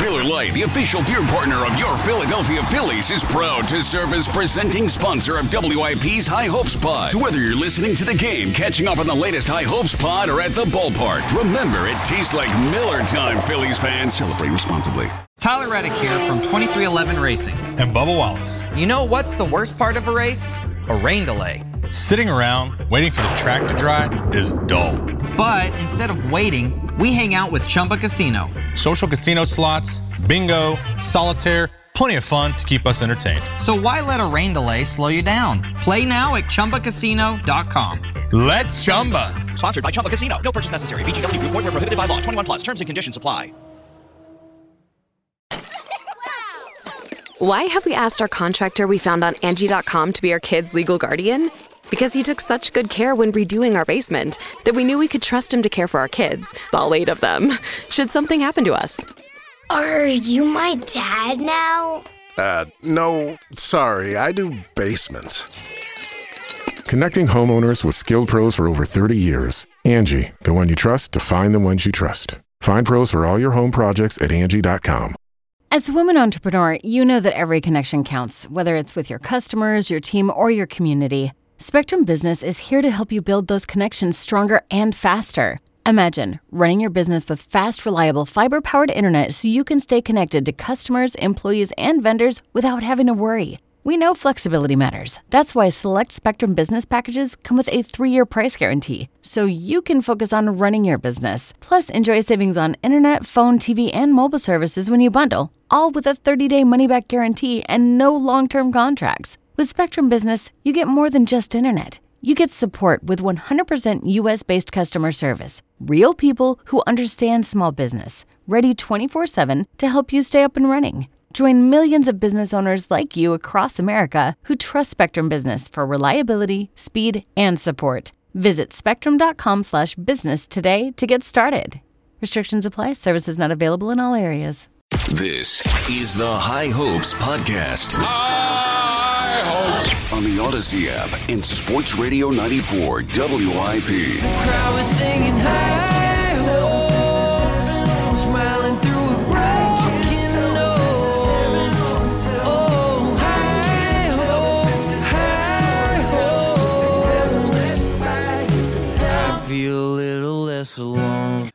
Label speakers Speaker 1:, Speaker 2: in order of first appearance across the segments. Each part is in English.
Speaker 1: Miller Lite, the official beer partner of your Philadelphia Phillies, is proud to serve as presenting sponsor of WIP's High Hopes Pod. So whether you're listening to the game, catching up on the latest High Hopes Pod, or at the ballpark, remember it tastes like Miller time, Phillies fans. Celebrate responsibly.
Speaker 2: Tyler Reddick here from 2311 Racing.
Speaker 3: And Bubba Wallace.
Speaker 2: You know what's the worst part of a race? A rain delay.
Speaker 3: Sitting around waiting for the track to dry is dull.
Speaker 2: But instead of waiting, we hang out with Chumba Casino.
Speaker 3: Social casino slots, bingo, solitaire, plenty of fun to keep us entertained.
Speaker 2: So why let a rain delay slow you down? Play now at ChumbaCasino.com.
Speaker 3: Let's Chumba.
Speaker 4: Sponsored by Chumba Casino. No purchase necessary. VGW Group. Void where prohibited by law. 21 plus. Terms and conditions apply.
Speaker 5: Why have we asked our contractor we found on Angie.com to be our kids' legal guardian? Because he took such good care when redoing our basement that we knew we could trust him to care for our kids, all 8 of them, should something happen to us.
Speaker 6: Are you my dad now?
Speaker 7: No, sorry, I do basements. Connecting homeowners with skilled pros for over 30 years. Angie, the one you trust to find the ones you trust. Find pros for all your home projects at Angie.com.
Speaker 8: As a woman entrepreneur, you know that every connection counts, whether it's with your customers, your team, or your community. Spectrum Business is here to help you build those connections stronger and faster. Imagine running your business with fast, reliable, fiber-powered internet so you can stay connected to customers, employees, and vendors without having to worry. We know flexibility matters. That's why select Spectrum Business packages come with a 3-year price guarantee, so you can focus on running your business. Plus, enjoy savings on internet, phone, TV, and mobile services when you bundle, all with a 30-day money-back guarantee and no long-term contracts. With Spectrum Business, you get more than just internet. You get support with 100% U.S.-based customer service, real people who understand small business, ready 24/7 to help you stay up and running. Join millions of business owners like you across America who trust Spectrum Business for reliability, speed, and support. Visit spectrum.com/business today to get started. Restrictions apply. Services not available in all areas.
Speaker 1: This is the High Hopes Podcast.
Speaker 9: High Hopes.
Speaker 1: On the Odyssey app and Sports Radio 94 WIP.
Speaker 9: The crowd was singing high hopes, smiling through a broken nose. Oh, high hopes, I feel a little less alone.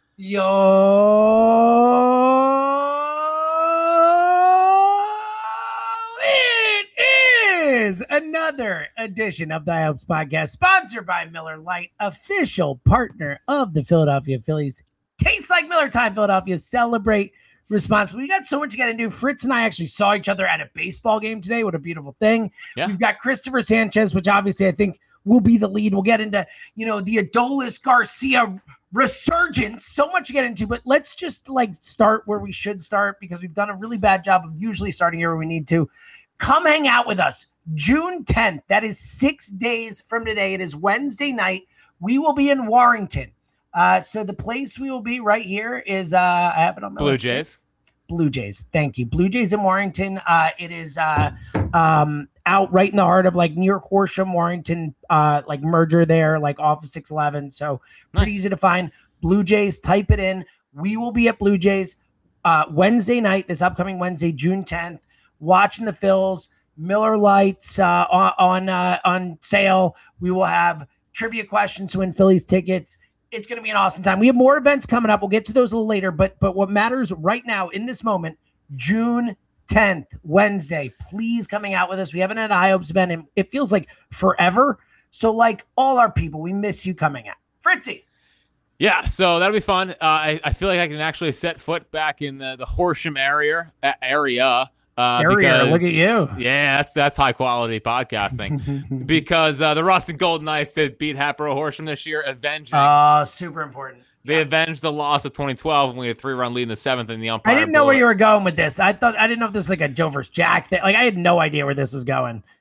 Speaker 10: Another edition of the High Hopes Podcast, sponsored by Miller Lite, official partner of the Philadelphia Phillies. Tastes like Miller time, Philadelphia. Celebrate responsibly. We got so much to get into. Fritz and I actually saw each other at a baseball game today. What a beautiful thing. Yeah. We've got Christopher Sanchez, which obviously I think will be the lead. We'll get into, the Adolis Garcia resurgence. So much to get into, but let's just start where we should start, because we've done a really bad job of usually starting here where we need to. Come hang out with us. June 10th. That is 6 days from today. It is Wednesday night. We will be in Warrington. So the place we will be right here is I have it on my
Speaker 11: Blue
Speaker 10: list.
Speaker 11: Jays.
Speaker 10: Blue Jays. Thank you. Blue Jays in Warrington. It is out right in the heart of near Horsham, Warrington, merger there, off of 611. So pretty easy to find. Blue Jays, type it in. We will be at Blue Jays Wednesday night, this upcoming Wednesday, June 10th, watching the Phils. Miller Lights on sale. We will have trivia questions to win Phillies tickets. It's going to be an awesome time. We have more events coming up. We'll get to those a little later, but what matters right now in this moment, June 10th, Wednesday, please coming out with us. We haven't had a High Hopes event, and it feels like forever. So all our people, we miss you coming out. Fritzy.
Speaker 11: Yeah, so that'll be fun. I feel like I can actually set foot back in the Horsham area. Because,
Speaker 10: look at you.
Speaker 11: Yeah, that's high quality podcasting. Because the Ruston Golden Knights did beat Hatboro Horsham this year, avenging.
Speaker 10: Super important.
Speaker 11: They avenged the loss of 2012 when we had a 3-run lead in the 7th in the umpire.
Speaker 10: I didn't know where you were going with this. I didn't know if this was a Joe versus Jack thing. I had no idea where this was going.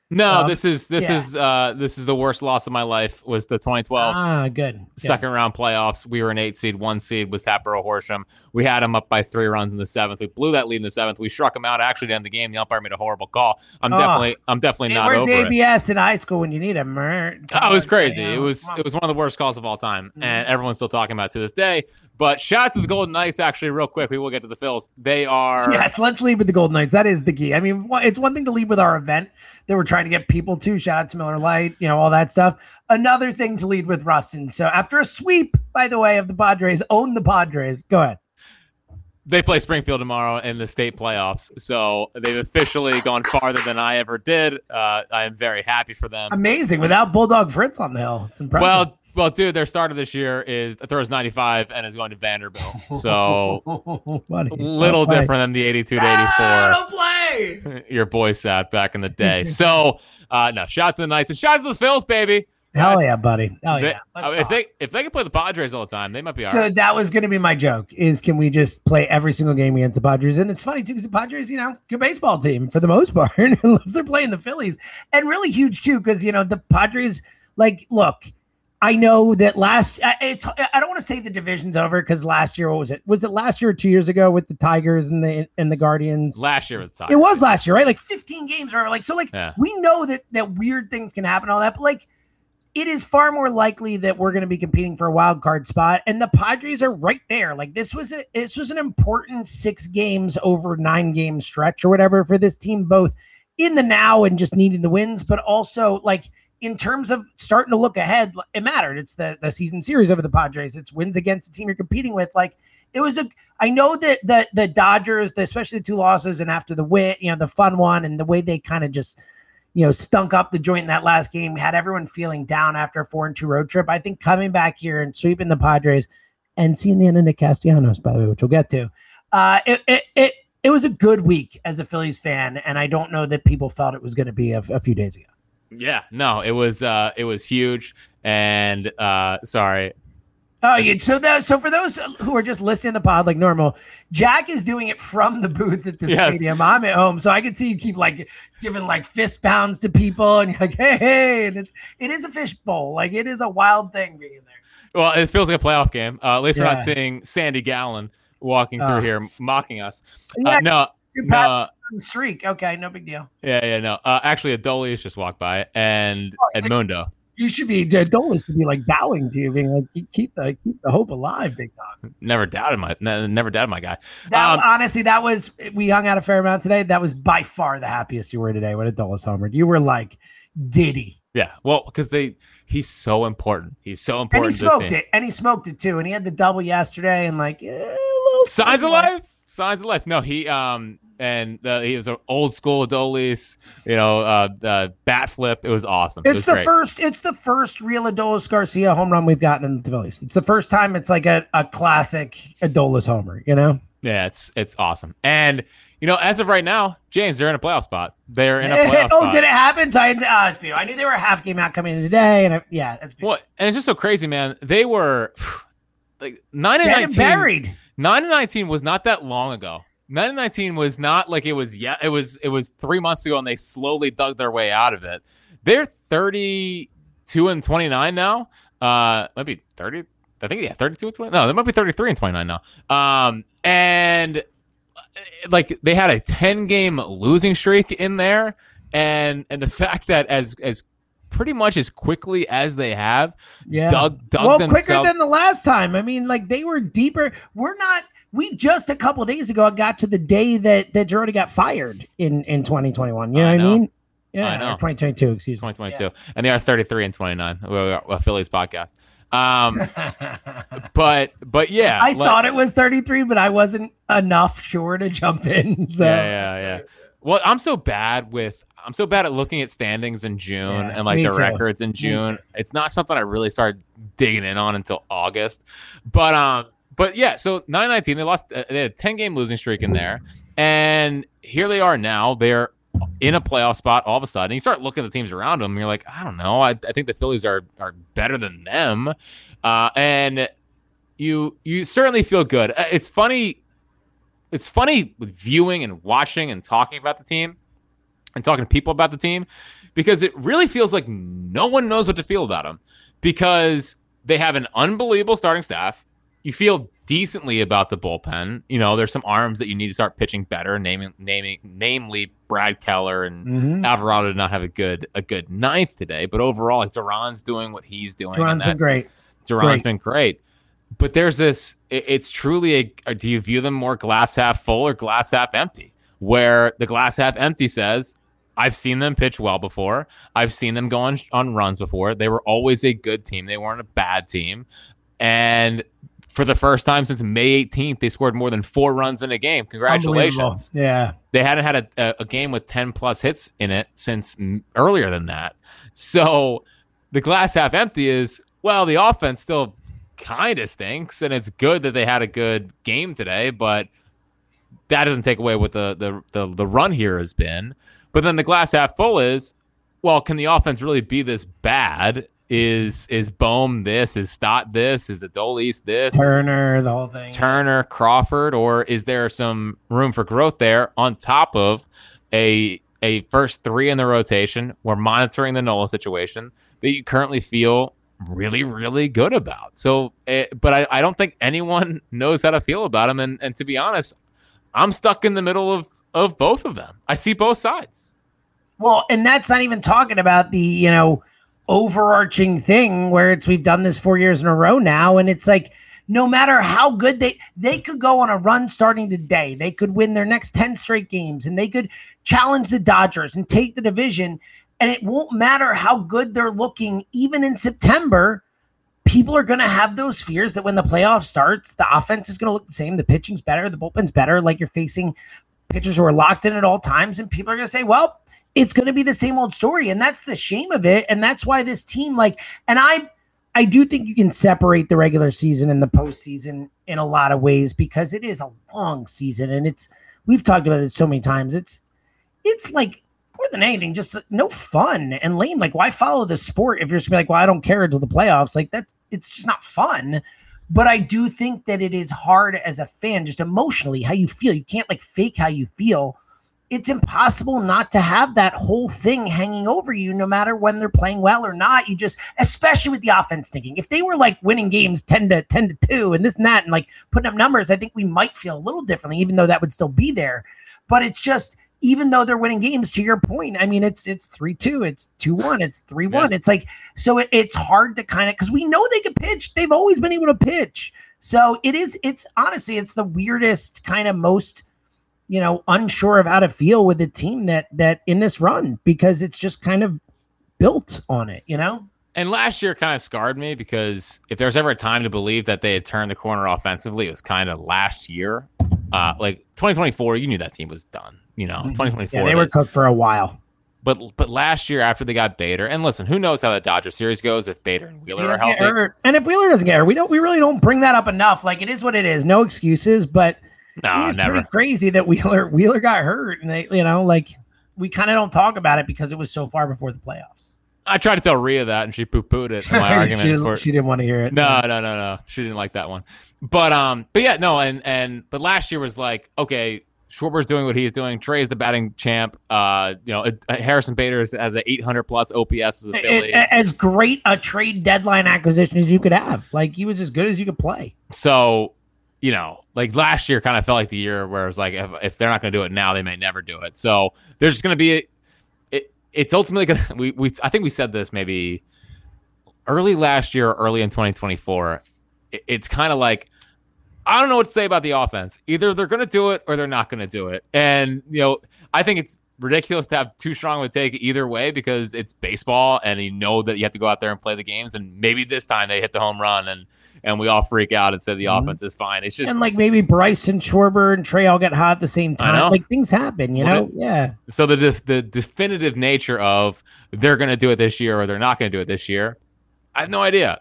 Speaker 11: No, this is the worst loss of my life. Was the 2012
Speaker 10: good
Speaker 11: second round playoffs. We were an 8 seed, 1 seed was Hatboro Horsham. We had them up by 3 runs in the 7th. We blew that lead in the 7th. We struck them out actually to end the game. The umpire made a horrible call. I'm definitely not over it.
Speaker 10: Where's ABS in high school when you need him?
Speaker 11: It was crazy. It was one of the worst calls of all time, and everyone's still talking about it to this day. But shout out to the Golden Knights. Actually, real quick, we will get to the Phils. They are
Speaker 10: Let's lead with the Golden Knights. That is the key. I mean, it's one thing to lead with our event that we're trying to get people to. Shout out to Miller Lite, all that stuff. Another thing to lead with Rustin. So after a sweep, by the way, of the Padres, own the Padres. Go ahead.
Speaker 11: They play Springfield tomorrow in the state playoffs, so they've officially gone farther than I ever did. I am very happy for them.
Speaker 10: Amazing. Without Bulldog Fritz on the hill. It's impressive.
Speaker 11: Well, dude, their starter this year throws 95 and is going to Vanderbilt. So a little different than the 82 to 84.
Speaker 10: Don't play.
Speaker 11: Your boy sat back in the day. So no, shout out to the Knights and shout out to the Phils, baby.
Speaker 10: Hell yeah, buddy. Hell yeah.
Speaker 11: If they can play the Padres all the time, they might be all
Speaker 10: right.
Speaker 11: So
Speaker 10: that was going to be my joke is can we just play every single game against the Padres? And it's funny too because the Padres, good baseball team for the most part, unless they're playing the Phillies. And really huge too because, the Padres, look, I know that I don't want to say the division's over because last year, what was it? Was it last year or 2 years ago with the Tigers and the Guardians?
Speaker 11: Last year was the Tigers.
Speaker 10: It was last year, right? Like 15 games or
Speaker 11: yeah.
Speaker 10: We know that weird things can happen, all that, but it is far more likely that we're going to be competing for a wild card spot, and the Padres are right there. This was an important 6 games over 9 game stretch or whatever for this team, both in the now and just needing the wins, but also in terms of starting to look ahead, it mattered. It's the season series over the Padres. It's wins against the team you're competing with. I know that the Dodgers, especially the 2 losses, and after the win, the fun one, and the way they kind of just stunk up the joint in that last game, had everyone feeling down after a 4-2 road trip. I think coming back here and sweeping the Padres and seeing the end of Nick Castellanos, by the way, which we'll get to, it was a good week as a Phillies fan, and I don't know that people felt it was going to be a few days ago.
Speaker 11: Yeah, no, it was huge, and sorry.
Speaker 10: Oh, yeah. So for those who are just listening to the pod like normal, Jack is doing it from the booth at the stadium. I'm at home, so I can see you keep giving fist pounds to people, and you're like, hey, and it is a fishbowl. It is a wild thing being there.
Speaker 11: Well, it feels like a playoff game. At least we're not seeing Sandy Gallen walking through here mocking us. No.
Speaker 10: Streak. Okay, no big deal.
Speaker 11: No. Actually, Adolis just walked by, and Edmundo.
Speaker 10: You should be Adolis should be bowing to you, being keep the hope alive, big dog.
Speaker 11: Never doubted my guy.
Speaker 10: Honestly, we hung out a fair amount today. That was by far the happiest you were today when Adolis homered. You were giddy.
Speaker 11: Yeah, well, because he's so important. He's so important.
Speaker 10: And he smoked it too. And he had the double yesterday, and
Speaker 11: signs of life. Signs of life. No, he he was an old school Adolis, bat flip. It was awesome.
Speaker 10: It's the first real Adolis Garcia home run we've gotten in the Phillies. It's the first time it's a classic Adolis homer,
Speaker 11: Yeah, it's awesome. And as of right now, James, they're in a playoff spot. They're in a playoff spot.
Speaker 10: Oh, did it happen? Titans. It's beautiful. I knew they were a half game out coming in today, and that's beautiful.
Speaker 11: Well, and it's just so crazy, man. They were 9-19.
Speaker 10: Buried.
Speaker 11: 9-19 was not that long ago. 9-19 was not it was. Yeah, it was 3 months ago, and they slowly dug their way out of it. They're 32-29 now. Might be 30. I think 32-29. No, they might be 33-29 now. And they had a 10-game losing streak in there, and the fact that as pretty much as quickly as they have dug themselves
Speaker 10: quicker than the last time. I mean, they were deeper. We just a couple of days ago got to the day that Girardi got fired in 2021. You know what I mean? Yeah,
Speaker 11: I know.
Speaker 10: 2022, excuse me.
Speaker 11: 2022. Yeah. And they are 33-29. We're a Phillies podcast. But yeah.
Speaker 10: I thought it was 33, but I wasn't enough sure to jump in. So.
Speaker 11: Yeah. Well, I'm so bad at looking at standings in June and the records in June. It's not something I really started digging in on until August. But yeah, so 9-19, they had a 10-game losing streak in there. And here they are now. They're in a playoff spot all of a sudden. You start looking at the teams around them, and you're like, I don't know. I think the Phillies are better than them. And you certainly feel good. It's funny with viewing and watching and talking about the team. and talking to people about the team, because it really feels like no one knows what to feel about them, because they have an unbelievable starting staff. You feel decently about the bullpen. You know, there's some arms that you need to start pitching better, namely Brad Keller and Alvarado did not have a good ninth today. But overall, like, Duran's doing what he's doing.
Speaker 10: Duran's been great.
Speaker 11: Duran's been great. But there's this, it's truly do you view them more glass half full or glass half empty? Where the glass half empty says, I've seen them pitch well before. I've seen them go on runs before. They were always a good team. They weren't a bad team. And for the first time since May 18th, they scored more than 4 runs in a game. Congratulations.
Speaker 10: Yeah.
Speaker 11: They hadn't had a game with 10-plus hits in it since earlier than that. So the glass half empty is, well, the offense still kind of stinks, and it's good that they had a good game today, but that doesn't take away what the run here has been. But then the glass half full is, well, can the offense really be this bad? Is Bohm this? Is Stott this? Is Adolis this?
Speaker 10: Turner, the whole thing.
Speaker 11: Turner, Crawford, or is there some room for growth there on top of a first 3 in the rotation? We're monitoring the Nola situation that you currently feel really, really good about. So, but I don't think anyone knows how to feel about him. And to be honest, I'm stuck in the middle of both of them. I see both sides.
Speaker 10: Well, and that's not even talking about the, overarching thing where we've done this 4 years in a row now. And it's like, no matter how good they could go on a run starting today, they could win their next 10 straight games and they could challenge the Dodgers and take the division. And it won't matter how good they're looking, even in September, people are going to have those fears that when the playoff starts, the offense is going to look the same. The pitching's better. The bullpen's better. Like, you're facing pitchers who are locked in at all times. And people are going to say, well, it's going to be the same old story. And that's the shame of it. And that's why this team, and I do think you can separate the regular season and the postseason in a lot of ways, because it is a long season. And we've talked about it so many times. It's like, more than anything, just no fun and lame. Like, why follow the sport if you're just gonna be like, well, I don't care until the playoffs? Like, it's just not fun. But I do think that it is hard as a fan, just emotionally, how you feel. You can't fake how you feel. It's impossible not to have that whole thing hanging over you, no matter when they're playing well or not. You just, especially with the offense thinking, if they were winning games 10-2 and this and that, and putting up numbers, I think we might feel a little differently, even though that would still be there. But it's just, even though they're winning games, to your point, I mean, it's 3-2, it's 2-1, it's 3-1. Yeah. It's so it's hard to because we know they can pitch. They've always been able to pitch. So it's honestly, it's the weirdest most, unsure of how to feel with the team that in this run, because it's just kind of built on it,
Speaker 11: And last year kind of scarred me, because if there's ever a time to believe that they had turned the corner offensively, it was kind of last year. 2024, you knew that team was done. 2024.
Speaker 10: Yeah, they were cooked for a while.
Speaker 11: But last year, after they got Bader, and listen, who knows how the Dodger series goes if Bader and Wheeler are healthy.
Speaker 10: And if Wheeler doesn't get hurt, we really don't bring that up enough. It is what it is. No excuses, but it's pretty crazy that Wheeler got hurt, and they, we kind of don't talk about it because it was so far before the playoffs.
Speaker 11: I tried to tell Rhea that, and she poo-pooed it. In my argument
Speaker 10: she didn't want to hear it.
Speaker 11: No. She didn't like that one. But yeah, no, but last year was okay, Schwarber's doing what he's doing. Trey's the batting champ. Harrison Bader has an 800+ OPS as a Philly.
Speaker 10: As great a trade deadline acquisition as you could have. He was as good as you could play.
Speaker 11: So, last year kind of felt like the year where it was if they're not going to do it now, they may never do it. So there's just going to be it's ultimately going to, I think we said this maybe early last year or early in 2024. It's kind of I don't know what to say about the offense. Either they're going to do it or they're not going to do it. And, I think it's ridiculous to have too strong of a take either way, because it's baseball and that you have to go out there and play the games. And maybe this time they hit the home run and we all freak out and say the offense is fine. It's just,
Speaker 10: and maybe Bryce and Schwarber and Trey all get hot at the same time. Things happen, Yeah.
Speaker 11: So the definitive nature of they're going to do it this year or they're not going to do it this year, I have no idea.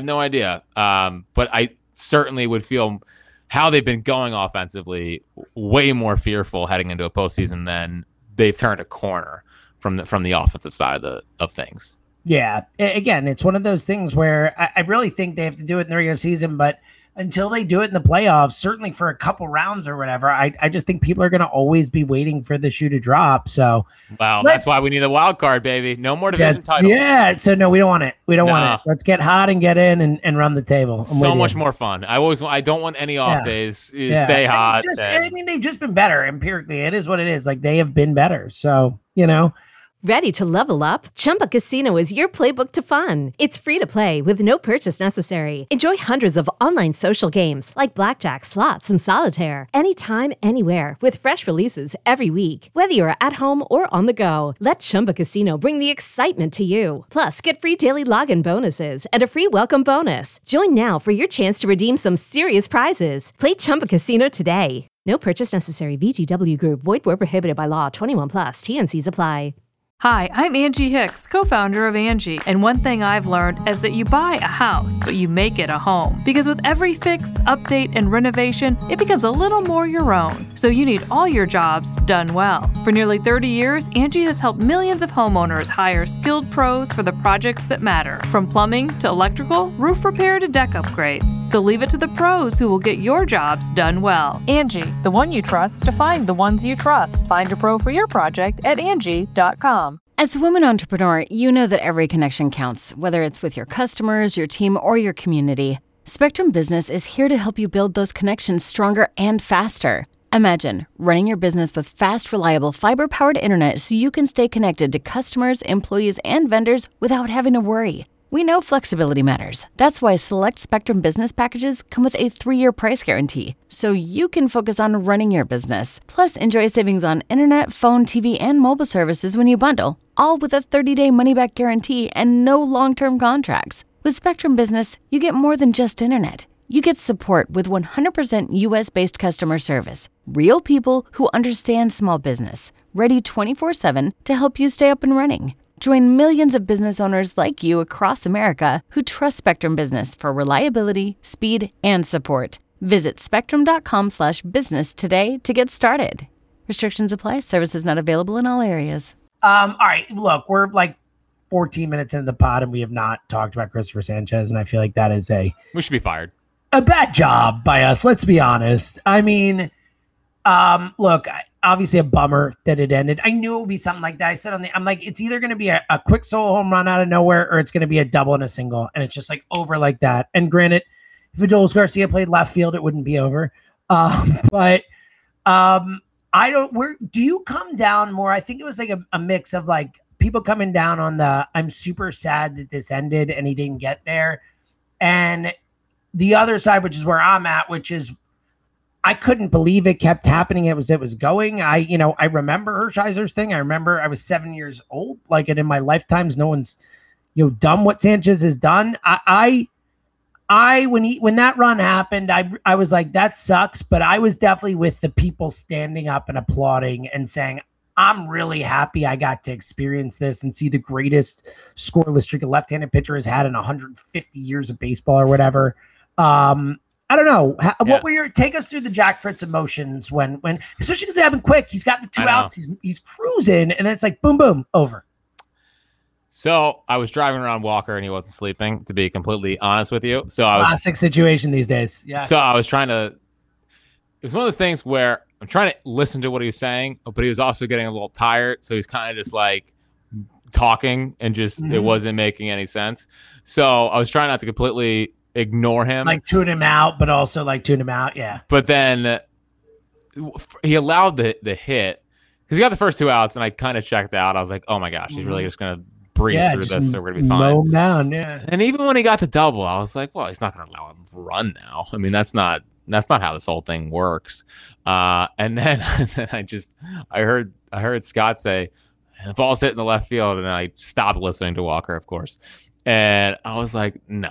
Speaker 11: But I certainly would feel how they've been going offensively way more fearful heading into a postseason than they've turned a corner from the offensive side of things.
Speaker 10: Yeah. Again, it's one of those things where I really think they have to do it in the regular season, but until they do it in the playoffs, certainly for a couple rounds or whatever, I just think people are going to always be waiting for the shoe to drop. So,
Speaker 11: that's why we need the wild card, baby. No more division titles.
Speaker 10: Yeah. So no, we don't want it. We don't want it. Let's get hot and get in and run the table.
Speaker 11: So much more fun. I don't want any off days. Stay hot.
Speaker 10: They've just been better empirically. It is what it is. Like they have been better. So,
Speaker 12: Ready to level up? Chumba Casino is your playbook to fun. It's free to play with no purchase necessary. Enjoy hundreds of online social games like blackjack, slots, and solitaire anytime, anywhere with fresh releases every week. Whether you're at home or on the go, let Chumba Casino bring the excitement to you. Plus, get free daily login bonuses and a free welcome bonus. Join now for your chance to redeem some serious prizes. Play Chumba Casino today. No purchase necessary. VGW Group. Void where prohibited by law. 21+. TNCs apply.
Speaker 13: Hi, I'm Angie Hicks, co-founder of Angie, and one thing I've learned is that you buy a house, but you make it a home. Because with every fix, update, and renovation, it becomes a little more your own. So you need all your jobs done well. For nearly 30 years, Angie has helped millions of homeowners hire skilled pros for the projects that matter. From plumbing to electrical, roof repair to deck upgrades. So leave it to the pros who will get your jobs done well.
Speaker 14: Angie, the one you trust to find the ones you trust. Find a pro for your project at Angie.com.
Speaker 8: As a woman entrepreneur, you know that every connection counts, whether it's with your customers, your team, or your community. Spectrum Business is here to help you build those connections stronger and faster. Imagine running your business with fast, reliable, fiber-powered internet so you can stay connected to customers, employees, and vendors without having to worry. We know flexibility matters. That's why select Spectrum Business packages come with a 3-year price guarantee, so you can focus on running your business. Plus, enjoy savings on internet, phone, TV, and mobile services when you bundle, all with a 30-day money-back guarantee and no long-term contracts. With Spectrum Business, you get more than just internet. You get support with 100% U.S.-based customer service. Real people who understand small business, ready 24/7 to help you stay up and running. Join millions of business owners like you across America who trust Spectrum Business for reliability, speed, and support. Visit spectrum.com/business today to get started. Restrictions apply. Services not available in all areas.
Speaker 10: All right. Look, we're like 14 minutes into the pod and we have not talked about Christopher Sanchez. And I feel like that is
Speaker 11: we should be fired.
Speaker 10: A bad job by us. Let's be honest. I mean, look, obviously a bummer that it ended. I knew it would be something like that. I said I'm like, it's either going to be a quick solo home run out of nowhere or it's going to be a double and a single. And it's just like over like that. And granted, if Adolis Garcia played left field, it wouldn't be over. Do you come down more? I think it was like a mix of like people coming down on I'm super sad that this ended and he didn't get there. And the other side, which is where I'm at, which is, I couldn't believe it kept happening. It was going. I remember Hershiser's thing. I remember I was 7 years old. Like, and in my lifetimes, no one's, done what Sanchez has done. When that run happened, I was like, that sucks. But I was definitely with the people standing up and applauding and saying, I'm really happy I got to experience this and see the greatest scoreless streak a left-handed pitcher has had in 150 years of baseball or whatever. I don't know. What were take us through the Jack Fritz emotions when especially because it happened quick. He's got the 2 outs. He's cruising, and then it's like boom, boom, over.
Speaker 11: So I was driving around Walker, and he wasn't sleeping. To be completely honest with you,
Speaker 10: Classic situation these days. Yeah.
Speaker 11: So I was trying to. It was one of those things where I'm trying to listen to what he was saying, but he was also getting a little tired, so he's kind of just like talking, and just it wasn't making any sense. So I was trying not to completely ignore him,
Speaker 10: like tune him out, but also like tune him out. Yeah.
Speaker 11: But then he allowed the hit because he got the first 2 outs, and I kind of checked out. I was like, oh my gosh, he's really just gonna breeze through this, so we're gonna be fine.
Speaker 10: Mow him down, yeah.
Speaker 11: And even when he got the double, I was like, well, he's not gonna allow him to run now. I mean, that's not how this whole thing works. And then I heard Scott say the ball's hitting the left field, and I stopped listening to Walker, of course, and I was like, no.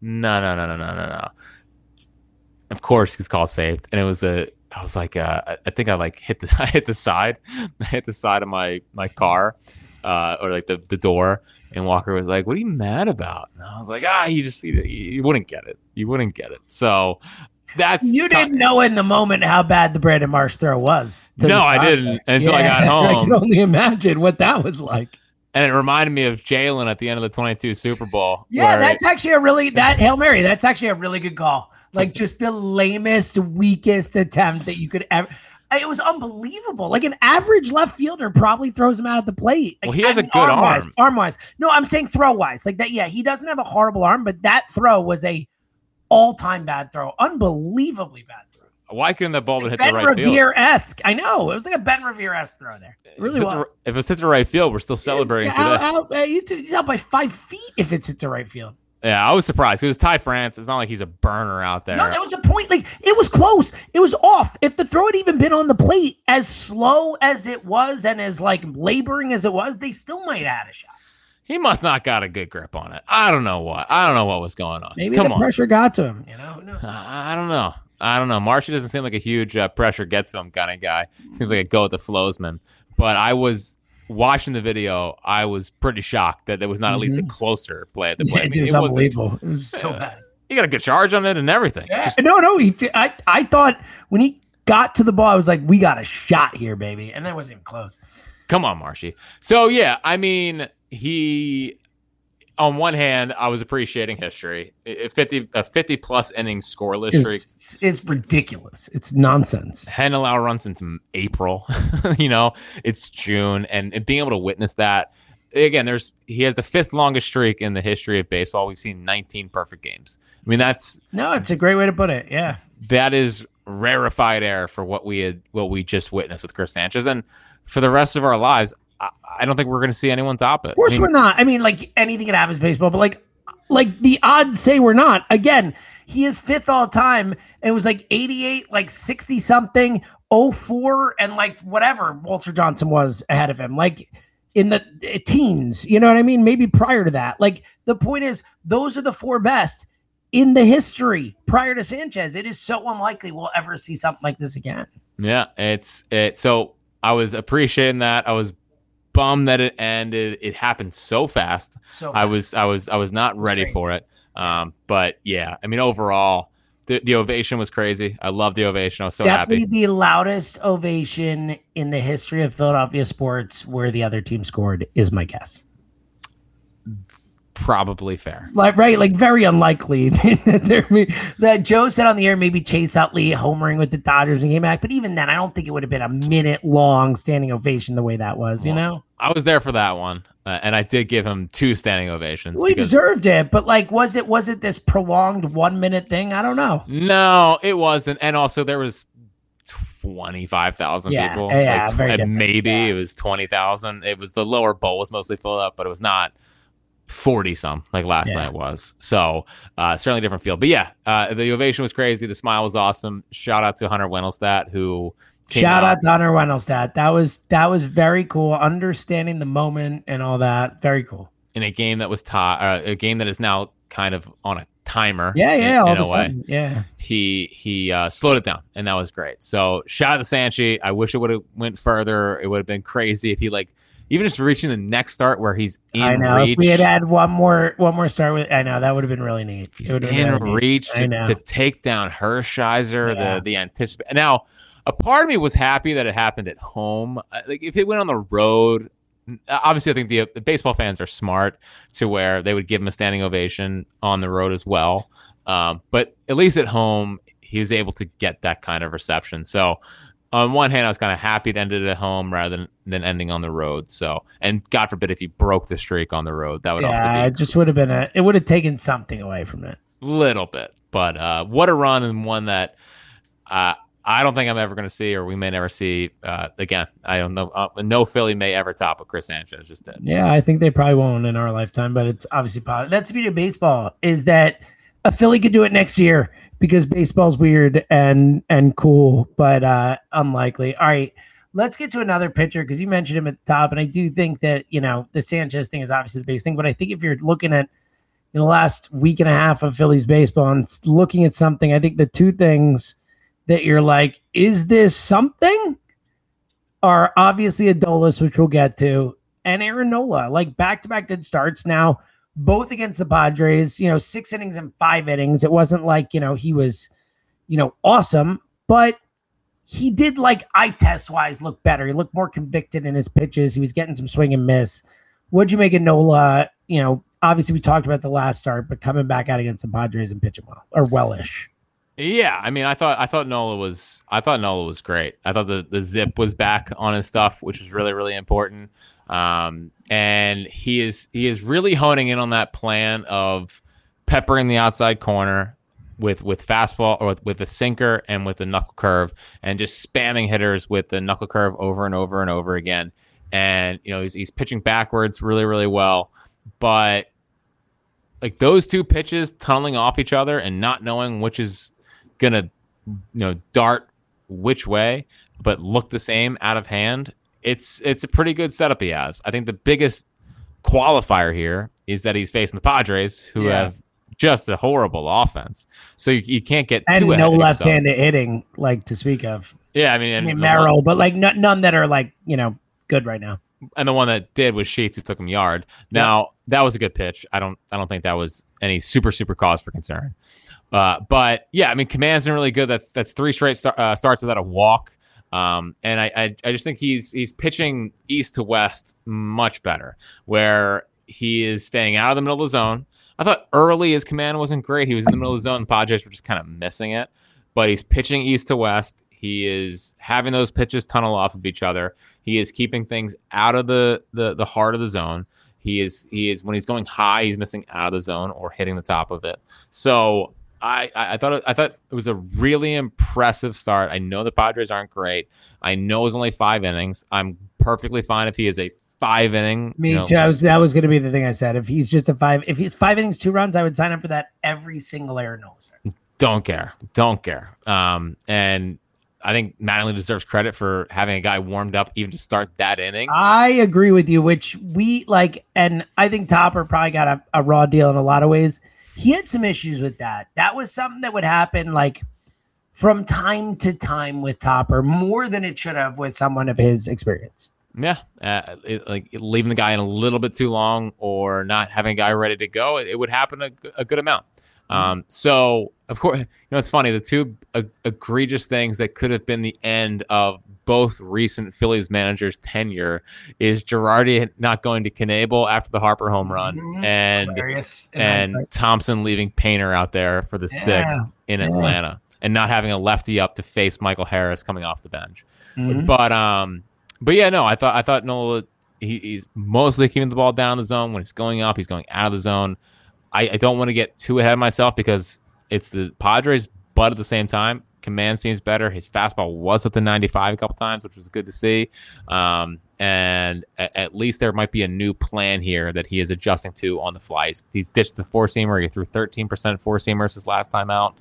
Speaker 11: Of course, he's called saved, and it was I was like, I think I like hit the side of my car, or like the door, and Walker was like, "What are you mad about?" And I was like, you wouldn't get it. You wouldn't get it. So
Speaker 10: you didn't know in the moment how bad the Brandon Marsh throw was.
Speaker 11: No, I didn't until I got home.
Speaker 10: I can only imagine what that was like.
Speaker 11: And it reminded me of Jalen at the end of the 22 Super Bowl.
Speaker 10: Yeah, that's actually that Hail Mary. That's actually a really good call. Like just the lamest, weakest attempt that you could ever. It was unbelievable. Like an average left fielder probably throws him out at the plate. Like,
Speaker 11: well, he has a good arm.
Speaker 10: Arm-wise. No, I'm saying throw-wise. Like that, yeah, he doesn't have a horrible arm, but that throw was a all-time bad throw. Unbelievably bad throw.
Speaker 11: Why couldn't the ball hit
Speaker 10: Ben
Speaker 11: the right field?
Speaker 10: Revere-esque. I know. It was like a Ben Revere-esque throw there. It really was.
Speaker 11: If it's hit the right field, we're still celebrating today.
Speaker 10: He's out by 5 feet if it's hit the right field.
Speaker 11: Yeah, I was surprised. It was Ty France. It's not like he's a burner out there.
Speaker 10: No, that was the point. Like, it was close. It was off. If the throw had even been on the plate, as slow as it was and as, like, laboring as it was, they still might have had a shot.
Speaker 11: He must not got a good grip on it. I don't know what. I don't know what was going on.
Speaker 10: Maybe the pressure got to him. You know? Who knows?
Speaker 11: I don't know. Marshy doesn't seem like a huge pressure get to him kind of guy. Seems like a go with the flowsman. But I was watching the video, I was pretty shocked that there was not at least a closer play at the play.
Speaker 10: It was unbelievable. It was so bad.
Speaker 11: He got a good charge on it and everything.
Speaker 10: Yeah. No. I thought when he got to the ball, I was like, we got a shot here, baby. And that wasn't even close.
Speaker 11: Come on, Marshy. So, yeah, I mean, he... On one hand, I was appreciating history. A 50-plus inning scoreless streak
Speaker 10: is ridiculous. It's nonsense.
Speaker 11: Hadn't allowed a run since April. It's June, and being able to witness that again, he has the 5th longest streak in the history of baseball. We've seen 19 perfect games. I mean, it's
Speaker 10: a great way to put it. Yeah,
Speaker 11: that is rarefied air for what we just witnessed with Chris Sanchez, and for the rest of our lives. I don't think we're going to see anyone top it.
Speaker 10: Of course we're not. I mean, like anything can happen in baseball, but like the odds say we're not. Again, he is 5th all time. And it was like 88, like 60 something, 04, and like whatever Walter Johnson was ahead of him, like in the teens. You know what I mean? Maybe prior to that. Like the point is, those are the 4 best in the history prior to Sanchez. It is so unlikely we'll ever see something like this again.
Speaker 11: Yeah, so I was appreciating that. I was bummed that it ended. It happened so fast. I was not ready for it. But yeah, I mean, overall, the ovation was crazy. I love the ovation. I was so
Speaker 10: Definitely
Speaker 11: happy.
Speaker 10: The loudest ovation in the history of Philadelphia sports where the other team scored is my guess.
Speaker 11: Probably fair.
Speaker 10: Like very unlikely that Joe said on the air, maybe Chase Utley homering with the Dodgers and came back. But even then, I don't think it would have been a minute-long standing ovation the way that was, you know?
Speaker 11: I was there for that one, and I did give him 2 standing ovations.
Speaker 10: Well, he deserved it, but like, was it this prolonged 1-minute thing? I don't know.
Speaker 11: No, it wasn't. And also, there was 25,000 people.
Speaker 10: Yeah,
Speaker 11: maybe it was 20,000. It was the lower bowl was mostly filled up, but it was not 40 some like last night was. So certainly different feel. But yeah, the ovation was crazy. The smile was awesome. Shout out to Hunter Wendelstedt who
Speaker 10: Shout out to Hunter Wendelstedt. That was very cool. Understanding the moment and all that. Very cool.
Speaker 11: In a game that was a game that is now kind of on a timer.
Speaker 10: Yeah.
Speaker 11: In a way.
Speaker 10: Sudden, yeah.
Speaker 11: He slowed it down, and that was great. So shout out to Sanchi. I wish it would have went further. It would have been crazy if he even just reaching the next start where he's in reach.
Speaker 10: If we had one more start with, I know that would have been really neat.
Speaker 11: He's in reach to take down Hershiser. The anticipation. Now, a part of me was happy that it happened at home. Like if it went on the road, obviously I think the baseball fans are smart to where they would give him a standing ovation on the road as well. But at least at home, he was able to get that kind of reception. So on one hand, I was kind of happy it ended at home rather than ending on the road. So, and God forbid if he broke the streak on the road, that would also be.
Speaker 10: It just would have been it would have taken something away from it.
Speaker 11: Little bit, but what a run, and one that I don't think I'm ever going to see, or we may never see again. I don't know. No Philly may ever top what Chris Sanchez just did.
Speaker 10: Yeah, I think they probably won't in our lifetime, but it's obviously positive. That's the beauty of baseball, is that a Philly could do it next year. Because baseball's weird and cool, but unlikely. All right, let's get to another pitcher because you mentioned him at the top, and I do think that the Sanchez thing is obviously the biggest thing. But I think if you're looking at the last week and a half of Phillies baseball and looking at something, I think the 2 things that you're like, is this something? Are obviously Adolis, which we'll get to, and Aaron Nola, like back-to-back good starts now. Both against the Padres, 6 innings and 5 innings. It wasn't like, he was, awesome, but he did eye test wise look better. He looked more convicted in his pitches. He was getting some swing and miss. What'd you make of Nola? Obviously we talked about the last start, but coming back out against the Padres and pitching well, or well-ish.
Speaker 11: Yeah, I mean, I thought Nola was great. I thought the zip was back on his stuff, which was really, really important. And he is really honing in on that plan of peppering the outside corner with fastball or with a sinker and with the knuckle curve, and just spamming hitters with the knuckle curve over and over and over again. And he's pitching backwards really, really well, but like those two pitches tunneling off each other and not knowing which is gonna dart which way but look the same out of hand, it's a pretty good setup he has. I think the biggest qualifier here is that he's facing the Padres, who have just a horrible offense, so you can't get too ahead
Speaker 10: no
Speaker 11: of
Speaker 10: left-handed hitting like to speak of.
Speaker 11: I mean
Speaker 10: Merrill, but like none that are like good right now.
Speaker 11: And the one that did was Sheets, who took him yard. Now that was a good pitch. I don't think that was any super cause for concern. But yeah, I mean, Command's been really good. That's 3 straight starts without a walk. And I just think he's pitching east to west much better, where he is staying out of the middle of the zone. I thought early his command wasn't great. He was in the middle of the zone. The Padres were just kind of missing it. But he's pitching east to west. He is having those pitches tunnel off of each other. He is keeping things out of the heart of the zone. He is when he's going high, he's missing out of the zone or hitting the top of it. So I thought it was a really impressive start. I know the Padres aren't great. I know it was only 5 innings. I'm perfectly fine if he is a 5-inning.
Speaker 10: Me too. That was going to be the thing I said. If he's 5 innings, 2 runs, I would sign up for that every single Aaron Nola start.
Speaker 11: Don't care. And I think Mattingly deserves credit for having a guy warmed up even to start that inning.
Speaker 10: I agree with you, which we like, and I think Topper probably got a raw deal in a lot of ways. He had some issues with that. That was something that would happen like from time to time with Topper, more than it should have with someone of his experience.
Speaker 11: Yeah, like leaving the guy in a little bit too long or not having a guy ready to go, it would happen a good amount. So of course, it's funny. The two egregious things that could have been the end of both recent Phillies managers' tenure is Girardi not going to Knebel after the Harper home run, and Thompson leaving Painter out there for the 6th in Atlanta, and not having a lefty up to face Michael Harris coming off the bench. But yeah, no, I thought Nola, he's mostly keeping the ball down the zone. When he's going up, he's going out of the zone. I don't want to get too ahead of myself because it's the Padres, but at the same time, command seems better. His fastball was at the 95 a couple times, which was good to see. And at least there might be a new plan here that he is adjusting to on the fly. He's ditched the 4-seamer. He threw 13% 4-seamers his last time out.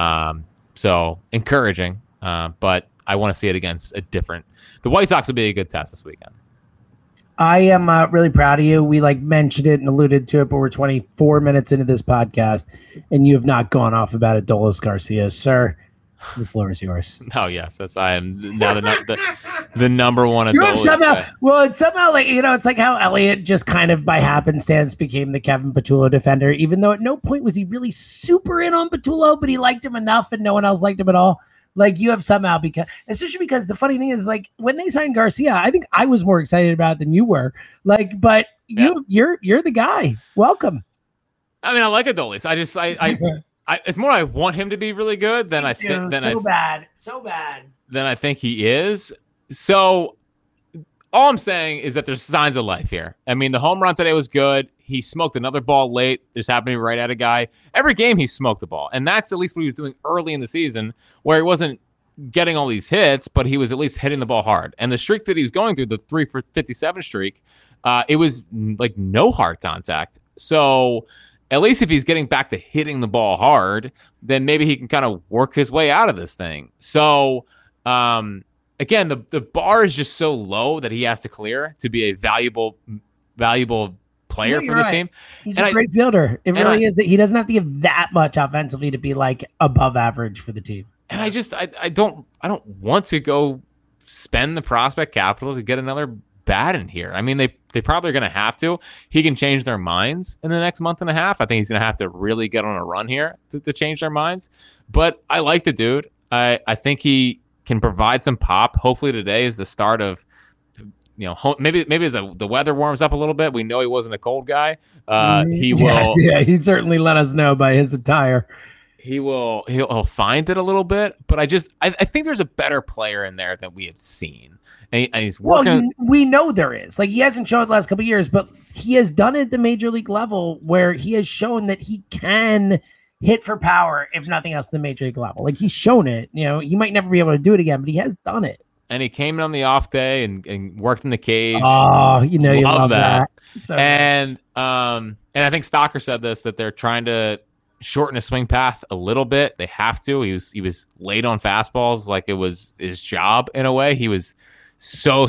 Speaker 11: So encouraging, but I want to see it against the White Sox will be a good test this weekend.
Speaker 10: I am really proud of you. We mentioned it and alluded to it, but we're 24 minutes into this podcast, and you have not gone off about Adolis Garcia, sir. The floor is yours.
Speaker 11: Oh yes, I am now the number one Adolis.
Speaker 10: It's somehow it's like how Elliott just kind of by happenstance became the Kevin Patullo defender, even though at no point was he really super in on Patullo, but he liked him enough, and no one else liked him at all. You have somehow especially because the funny thing is when they signed Garcia, I think I was more excited about it than you were. But you're the guy. Welcome.
Speaker 11: I mean, I like Adolis. It's more I want him to be really good than I think.
Speaker 10: So bad.
Speaker 11: Than I think he is. So all I'm saying is that there's signs of life here. I mean, the home run today was good. He smoked another ball late. Just happened to be right at a guy. Every game he smoked the ball. And that's at least what he was doing early in the season, where he wasn't getting all these hits, but he was at least hitting the ball hard. And the streak that he was going through, the 3 for 57 streak, it was like no hard contact. So at least if he's getting back to hitting the ball hard, then maybe he can kind of work his way out of this thing. So, again, the bar is just so low that he has to clear to be a valuable player for this team.
Speaker 10: He's a great fielder. It really is. He doesn't have to give that much offensively to be above average for the team.
Speaker 11: And I don't want to go spend the prospect capital to get another bat in here. I mean, they probably are going to have to. He can change their minds in the next month and a half. I think he's going to have to really get on a run here to change their minds. But I like the dude. I think he can provide some pop. Hopefully today is the start of, maybe as the weather warms up a little bit. We know he wasn't a cold guy. He will.
Speaker 10: Yeah, he certainly let us know by his attire.
Speaker 11: he'll find it a little bit, but I think there's a better player in there than we have seen, and he's working.
Speaker 10: Well, we know there is. Like, he hasn't shown it the last couple of years, but he has done it at the major league level where he has shown that he can hit for power, if nothing else, at the major league level. Like, he's shown it. You know, he might never be able to do it again, but he has done it.
Speaker 11: And he came in on the off day and worked in the cage.
Speaker 10: Oh, you know, you love that. So
Speaker 11: and I think Stocker said this, that they're trying to shorten his swing path a little bit. They have to. He was late on fastballs, like it was his job in a way. He was so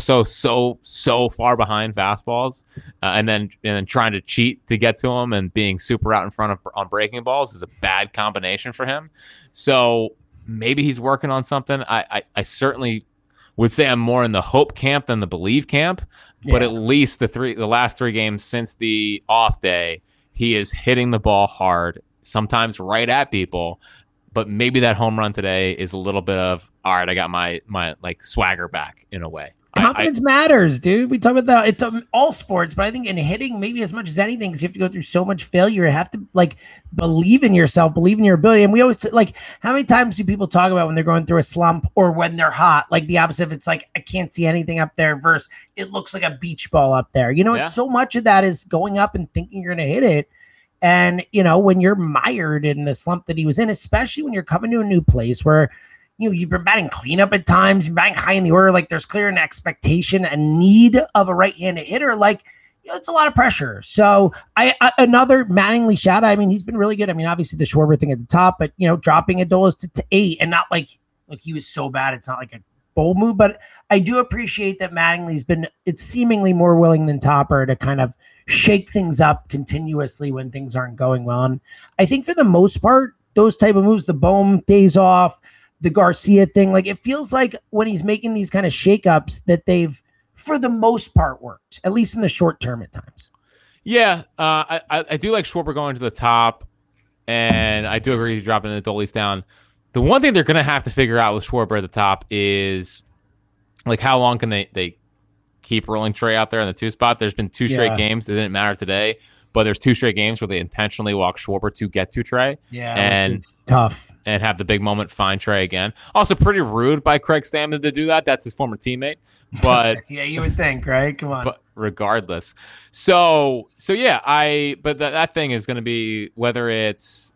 Speaker 11: far behind fastballs, and then trying to cheat to get to him and being super out in front on breaking balls is a bad combination for him. So maybe he's working on something. I certainly would say I'm more in the hope camp than the believe camp, but at least the last 3 games since the off day, he is hitting the ball hard, sometimes right at people, but maybe that home run today is a little bit of, all right, I got my like swagger back in a way.
Speaker 10: Confidence matters, dude. We talk about that. It's all sports, but I think in hitting, maybe as much as anything, because you have to go through so much failure. You have to like believe in yourself, believe in your ability. And we always like, how many times do people talk about when they're going through a slump or when they're hot? Like the opposite. If it's like, I can't see anything up there versus it looks like a beach ball up there. You know, it's so much of that is going up and thinking you're going to hit it. And, you know, when you're mired in the slump that he was in, especially when you're coming to a new place where, you know, you've been batting cleanup at times, you're batting high in the order, like there's clear an expectation, a need of a right-handed hitter, like, you know, it's a lot of pressure. So another Mattingly shout out. I mean, he's been really good. I mean, obviously the Schwarber thing at the top, but, you know, dropping Adolis to 8 and not like he was so bad. It's not like a bold move, but I do appreciate that Mattingly's been, it's seemingly more willing than Topper to kind of shake things up continuously when things aren't going well. And I think for the most part, those type of moves, the Bohm days off, the Garcia thing, like it feels like when he's making these kind of shakeups that they've, for the most part, worked, at least in the short term at times.
Speaker 11: Yeah, I do like Schwarber going to the top, and I do agree with you dropping the Adolis down. The one thing they're going to have to figure out with Schwarber at the top is, like, how long can they keep rolling Trey out there in the 2 spot? There's been 2 straight games that didn't matter today, but there's 2 straight games where they intentionally walk Schwarber to get to Trey.
Speaker 10: Yeah,
Speaker 11: and
Speaker 10: it's tough.
Speaker 11: And have the big moment, find Trey again. Also, pretty rude by Craig Stammen to do that. That's his former teammate. But
Speaker 10: yeah, you would think, right? Come on.
Speaker 11: But regardless, so yeah, but that thing is going to be whether it's,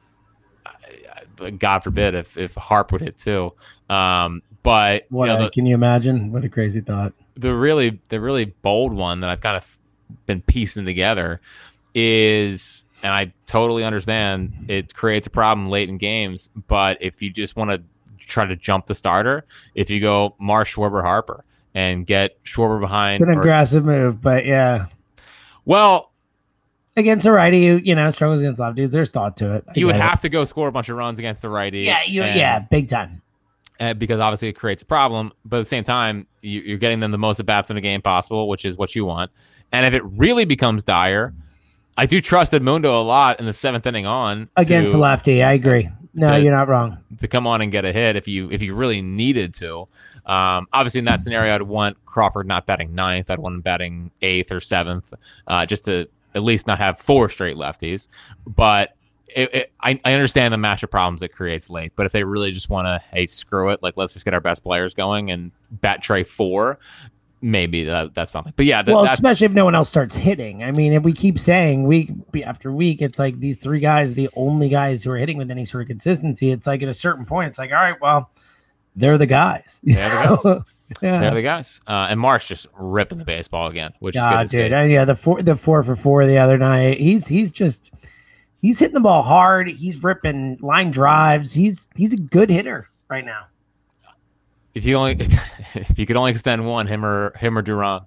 Speaker 11: God forbid, if Harp would hit too. But
Speaker 10: what, you know, can you imagine? What a crazy thought.
Speaker 11: The really bold one that I've kind of been piecing together is, and I totally understand it creates a problem late in games, but if you just want to try to jump the starter, if you go Marsh, Schwarber, Harper and get Schwarber behind.
Speaker 10: It's an aggressive move, but yeah.
Speaker 11: Well,
Speaker 10: against a righty, you know, struggles against lefties, there's thought to it.
Speaker 11: You would have to go score a bunch of runs against the righty.
Speaker 10: Yeah, big time.
Speaker 11: Because obviously it creates a problem, but at the same time, you're getting them the most at bats in the game possible, which is what you want. And if it really becomes dire, I do trust Edmundo a lot in the 7th inning on
Speaker 10: against a lefty. I agree. No, you're not wrong.
Speaker 11: To come on and get a hit if you really needed to. Obviously, in that scenario, I'd want Crawford not batting 9th. I'd want him batting 8th or 7th, just to at least not have 4 straight lefties. But I understand the matchup problems it creates late. But if they really just want to, hey, screw it, like let's just get our best players going and bat Trey 4. Maybe that's something. But yeah, that's,
Speaker 10: especially if no one else starts hitting. I mean, if we keep saying week after week, it's like these 3 guys are the only guys who are hitting with any sort of consistency. It's like at a certain point, it's like, all right, well, they're the guys.
Speaker 11: They're the guys. Yeah. They're the guys. And Marsh just ripping the baseball again, which is good to see.
Speaker 10: Yeah, the 4 for 4 the other night. He's hitting the ball hard. He's ripping line drives. He's a good hitter right now.
Speaker 11: If you could only extend one, him or Duran.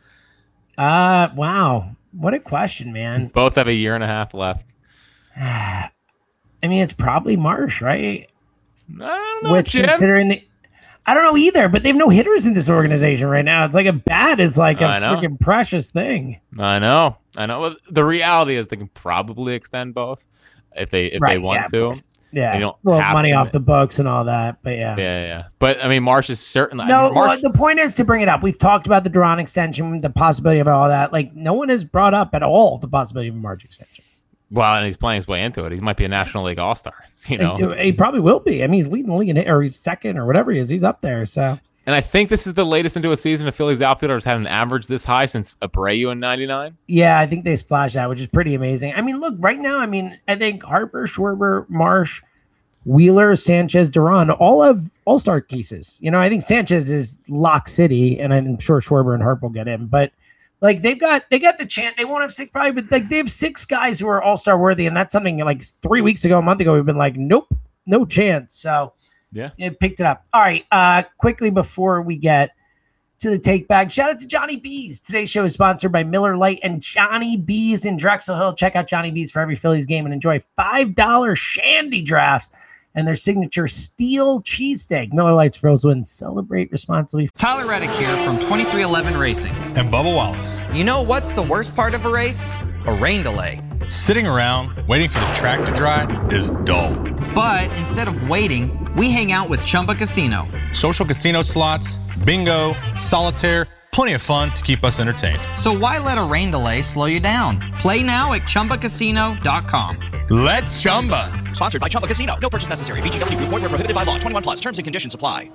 Speaker 10: Wow. What a question, man.
Speaker 11: Both have a year and a half left.
Speaker 10: I mean, it's probably Marsh, right?
Speaker 11: I don't know, Jim.
Speaker 10: I don't know either, but they have no hitters in this organization right now. It's like a bat is like a freaking precious thing.
Speaker 11: I know. Well, the reality is they can probably extend both if they want to.
Speaker 10: Yeah, money off the books and all that, but
Speaker 11: yeah. But I mean, Marsh is certainly
Speaker 10: the point is to bring it up. We've talked about the Duran extension, the possibility of all that. Like, no one has brought up at all the possibility of a Marsh extension.
Speaker 11: Well, and he's playing his way into it. He might be a National League All-Star. You know,
Speaker 10: he probably will be. I mean, he's leading the league or he's second or whatever he is. He's up there. So,
Speaker 11: and I think this is the latest into a season a Phillies outfielder has had an average this high since Abreu in '99.
Speaker 10: Yeah, I think they splashed that, which is pretty amazing. I mean, look, right now, I think Harper, Schwarber, Marsh, Wheeler, Sanchez, Duran all have all-star cases. You know, I think Sanchez is lock city, and I'm sure Schwarber and Harper will get in, but. Like they got the chance. They won't have 6 probably, but like they have 6 guys who are all-star worthy, and that's something like 3 weeks ago, a month ago, we've been like, nope, no chance. So
Speaker 11: yeah,
Speaker 10: it picked it up. All right, quickly before we get to the take back, shout out to Johnny B's. Today's show is sponsored by Miller Lite and Johnny B's in Drexel Hill. Check out Johnny B's for every Phillies game and enjoy $5 shandy drafts and their signature steel cheesesteak. Miller Lite's Froze Wins. Celebrate responsibly.
Speaker 2: Tyler Reddick here from 2311 Racing.
Speaker 3: And Bubba Wallace.
Speaker 2: You know what's the worst part of a race? A rain delay.
Speaker 3: Sitting around waiting for the track to dry is dull.
Speaker 2: But instead of waiting, we hang out with Chumba Casino.
Speaker 3: Social casino slots, bingo, solitaire, plenty of fun to keep us entertained.
Speaker 2: So why let a rain delay slow you down? Play now at ChumbaCasino.com.
Speaker 3: Let's Chumba.
Speaker 4: Sponsored by Chumba Casino. No purchase necessary. VGW Group. Void where prohibited by law. 21 plus. Terms and conditions apply.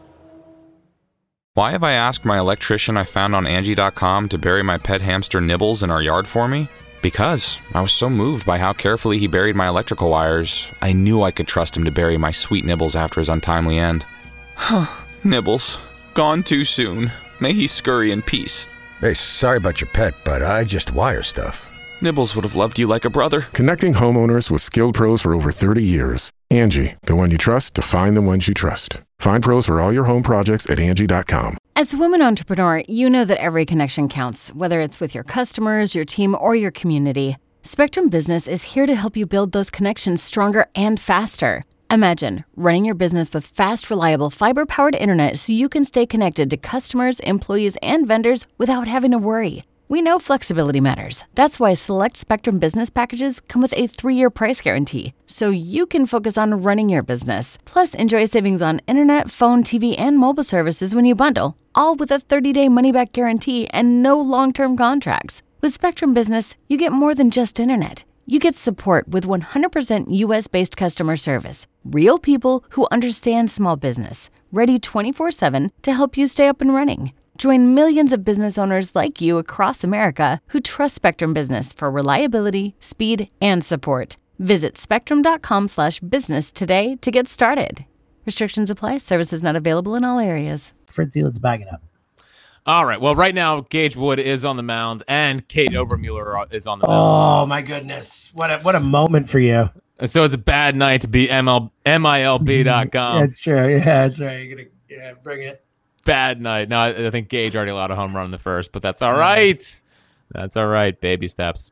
Speaker 15: Why have I asked my electrician I found on Angie.com to bury my pet hamster Nibbles in our yard for me? Because I was so moved by how carefully he buried my electrical wires, I knew I could trust him to bury my sweet Nibbles after his untimely end. Nibbles, gone too soon. May he scurry in peace.
Speaker 16: Hey, sorry about your pet, but I just wire stuff.
Speaker 15: Nibbles would have loved you like a brother.
Speaker 7: Connecting homeowners with skilled pros for over 30 years. Angie, the one you trust to find the ones you trust. Find pros for all your home projects at Angie.com.
Speaker 8: As a woman entrepreneur, you know that every connection counts, whether it's with your customers, your team, or your community. Spectrum Business is here to help you build those connections stronger and faster. Imagine running your business with fast, reliable, fiber-powered internet so you can stay connected to customers, employees, and vendors without having to worry. We know flexibility matters. That's why select Spectrum Business packages come with a 3-year price guarantee, so you can focus on running your business. Plus, enjoy savings on internet, phone, TV, and mobile services when you bundle, all with a 30-day money-back guarantee and no long-term contracts. With Spectrum Business, you get more than just internet. You get support with 100% U.S.-based customer service. Real people who understand small business, ready 24/7 to help you stay up and running. Join millions of business owners like you across America who trust Spectrum Business for reliability, speed, and support. Visit spectrum.com/business today to get started. Restrictions apply. Services not available in all areas.
Speaker 10: Fritzy, let's bag it up.
Speaker 11: All right. Well, right now, Gage Wood is on the mound and Kate Obermuller is on the mound.
Speaker 10: Oh, my goodness. What a moment for you.
Speaker 11: So it's a bad night to be MILB.com.
Speaker 10: That's true. Yeah, that's right. You're gonna bring it.
Speaker 11: Bad night. No, I think Gage already allowed a home run in the first, but that's all right. That's all right. Baby steps.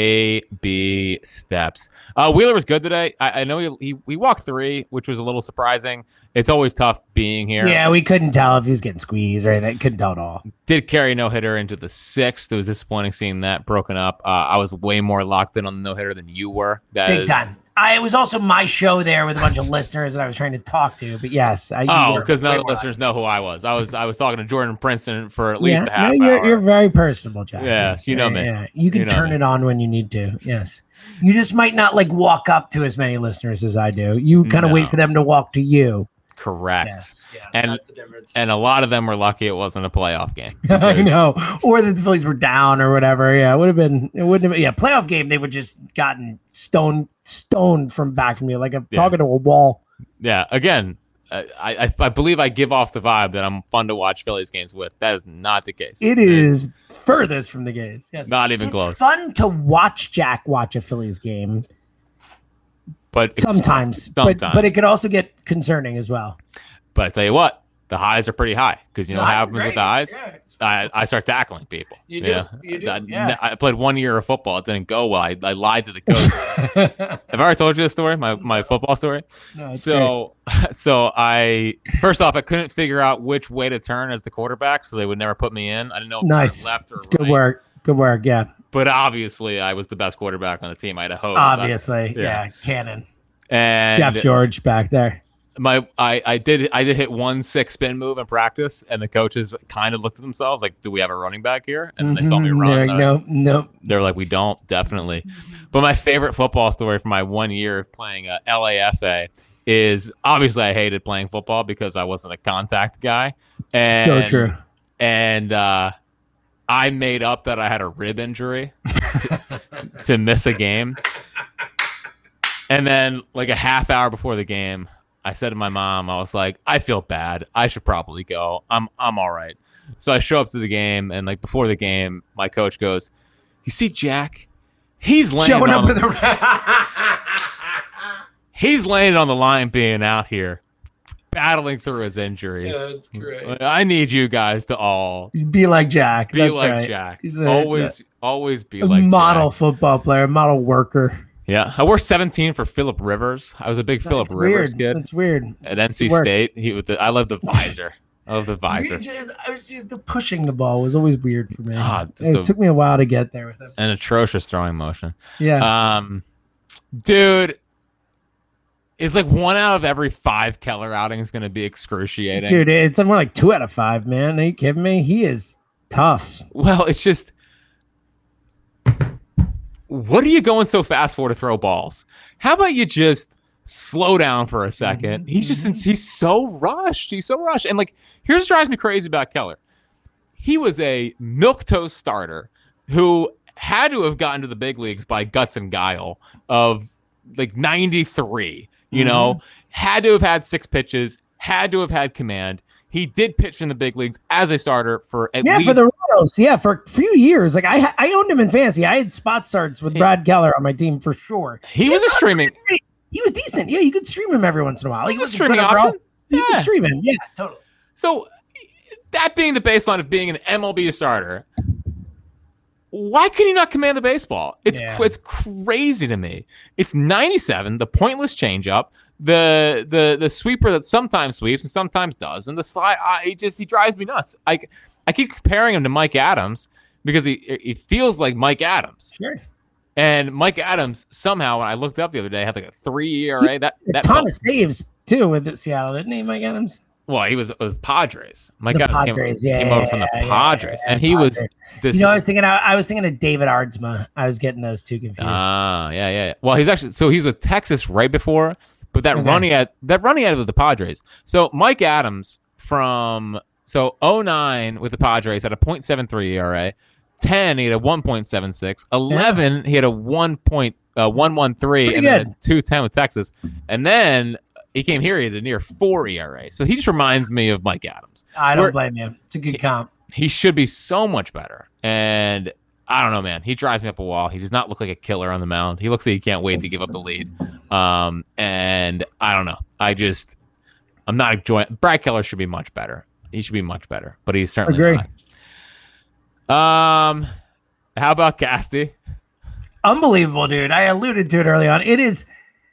Speaker 11: Baby steps. Wheeler was good today. I know he walked 3, which was a little surprising. It's always tough being here.
Speaker 10: Yeah, we couldn't tell if he was getting squeezed or anything. Couldn't tell at all.
Speaker 11: Did carry no-hitter into the 6th. It was disappointing seeing that broken up. I was way more locked in on the no-hitter than you were.
Speaker 10: Big time. It was also my show there with a bunch of listeners that I was trying to talk to. But yes,
Speaker 11: because none of the listeners know who I was. I was talking to Jordan Princeton for at least a half hour.
Speaker 10: You're very personable, Jack.
Speaker 11: Yes, you know me.
Speaker 10: Yeah, you can turn it on when you need to. Yes, you just might not walk up to as many listeners as I do. You kind of wait for them to walk to you.
Speaker 11: Correct.
Speaker 10: Yeah,
Speaker 11: and
Speaker 10: that's the difference.
Speaker 11: And a lot of them were lucky it wasn't a playoff game.
Speaker 10: I know, or the Phillies were down or whatever. Yeah, it wouldn't have been. Yeah, playoff game. They would just gotten stoned from back from you, like I'm talking to a wall.
Speaker 11: Yeah. Again, I believe I give off the vibe that I'm fun to watch Phillies games with. That is not the case.
Speaker 10: It is furthest from the case. Yes,
Speaker 11: not even close.
Speaker 10: It's fun to watch Jack watch a Phillies game.
Speaker 11: But
Speaker 10: sometimes. But it could also get concerning as well.
Speaker 11: But I tell you what, the highs are pretty high because you know what happens with the highs? Yeah, I start tackling people.
Speaker 10: You do.
Speaker 11: I played 1 year of football. It didn't go well. I lied to the coaches. Have I already told you this story? My football story?
Speaker 10: No,
Speaker 11: so I first off, I couldn't figure out which way to turn as the quarterback, so they would never put me in. I didn't know if to turn left or right.
Speaker 10: Good work. Yeah.
Speaker 11: But obviously, I was the best quarterback on the team. I had a hose.
Speaker 10: Obviously, yeah. Cannon.
Speaker 11: And
Speaker 10: Jeff George back there.
Speaker 11: I did hit 1 6 spin move in practice, and the coaches kind of looked at themselves like, "Do we have a running back here?" And they saw me run.
Speaker 10: No.
Speaker 11: They're like, "We don't, definitely." But my favorite football story from my 1 year of playing LAFA is obviously I hated playing football because I wasn't a contact guy, and
Speaker 10: So true.
Speaker 11: And I made up that I had a rib injury to miss a game. And then like a half hour before the game, I said to my mom, I was like, I feel bad. I should probably go. I'm all right. So I show up to the game, and like before the game, my coach goes, "You see Jack? He's laying he's laying on the line being out here, battling through his injury.
Speaker 10: Yeah, that's great.
Speaker 11: I need you guys to all
Speaker 10: Be like Jack.
Speaker 11: be
Speaker 10: That's
Speaker 11: like
Speaker 10: right.
Speaker 11: Jack.
Speaker 10: He's
Speaker 11: Always be
Speaker 10: a
Speaker 11: like
Speaker 10: model
Speaker 11: Jack."
Speaker 10: football player, model worker.
Speaker 11: Yeah, I wore 17 for Phillip Rivers. I was a big Phillip Rivers kid.
Speaker 10: That's weird.
Speaker 11: At NC State, I love the visor. I love the visor.
Speaker 10: The pushing the ball was always weird for me.
Speaker 11: Just
Speaker 10: It took me a while to get there with it.
Speaker 11: An atrocious throwing motion.
Speaker 10: Yes.
Speaker 11: Dude, it's like 1 out of every 5 Keller outings going to be excruciating.
Speaker 10: Dude, it's more like 2 out of 5, man. Are you kidding me? He is tough.
Speaker 11: Well, it's just, what are you going so fast for to throw balls? How about you just slow down for a second? He's so rushed. He's so rushed. And like, here's what drives me crazy about Keller. He was a milquetoast starter who had to have gotten to the big leagues by guts and guile of like 93, you know, had to have had 6 pitches, had to have had command. He did pitch in the big leagues as a starter for at least
Speaker 10: for the Royals. Yeah, for a few years. Like I owned him in fantasy. I had spot starts with Brad Keller on my team for sure.
Speaker 11: He was a streaming.
Speaker 10: He was decent. Yeah, you could stream him every once in a while.
Speaker 11: He's a streaming option.
Speaker 10: You could stream him. Yeah, totally.
Speaker 11: So that being the baseline of being an MLB starter, why can he not command the baseball? It's crazy to me. It's 97, the pointless changeup, the sweeper that sometimes sweeps and sometimes does, and the slide. He drives me nuts. I keep comparing him to Mike Adams because he feels like Mike Adams.
Speaker 10: Sure.
Speaker 11: And Mike Adams somehow, when I looked up the other day, had like a 3 ERA. That
Speaker 10: ton of saves too with Seattle, didn't he, Mike Adams?
Speaker 11: Well, it was Padres. Mike
Speaker 10: The
Speaker 11: Adams
Speaker 10: Padres,
Speaker 11: came over from the Padres, and he was this.
Speaker 10: You know, I was thinking of David Ardsma. I was getting those two confused.
Speaker 11: Yeah. Well, he's with Texas right before, but that run he had with the Padres. So Mike Adams from 09 with the Padres had a .73 ERA. 10 he had a 1.76. 11 he had a 1.113, and then a 2.10 with Texas, and then he came here. He had a near 4 ERA. So he just reminds me of Mike Adams.
Speaker 10: I don't blame you. It's a good comp.
Speaker 11: He should be so much better. And I don't know, man. He drives me up a wall. He does not look like a killer on the mound. He looks like he can't wait to give up the lead. And I don't know. I'm not enjoying. Brad Keller should be much better. He should be much better, but he's certainly not. How about Casty?
Speaker 10: Unbelievable, dude. I alluded to it early on. It is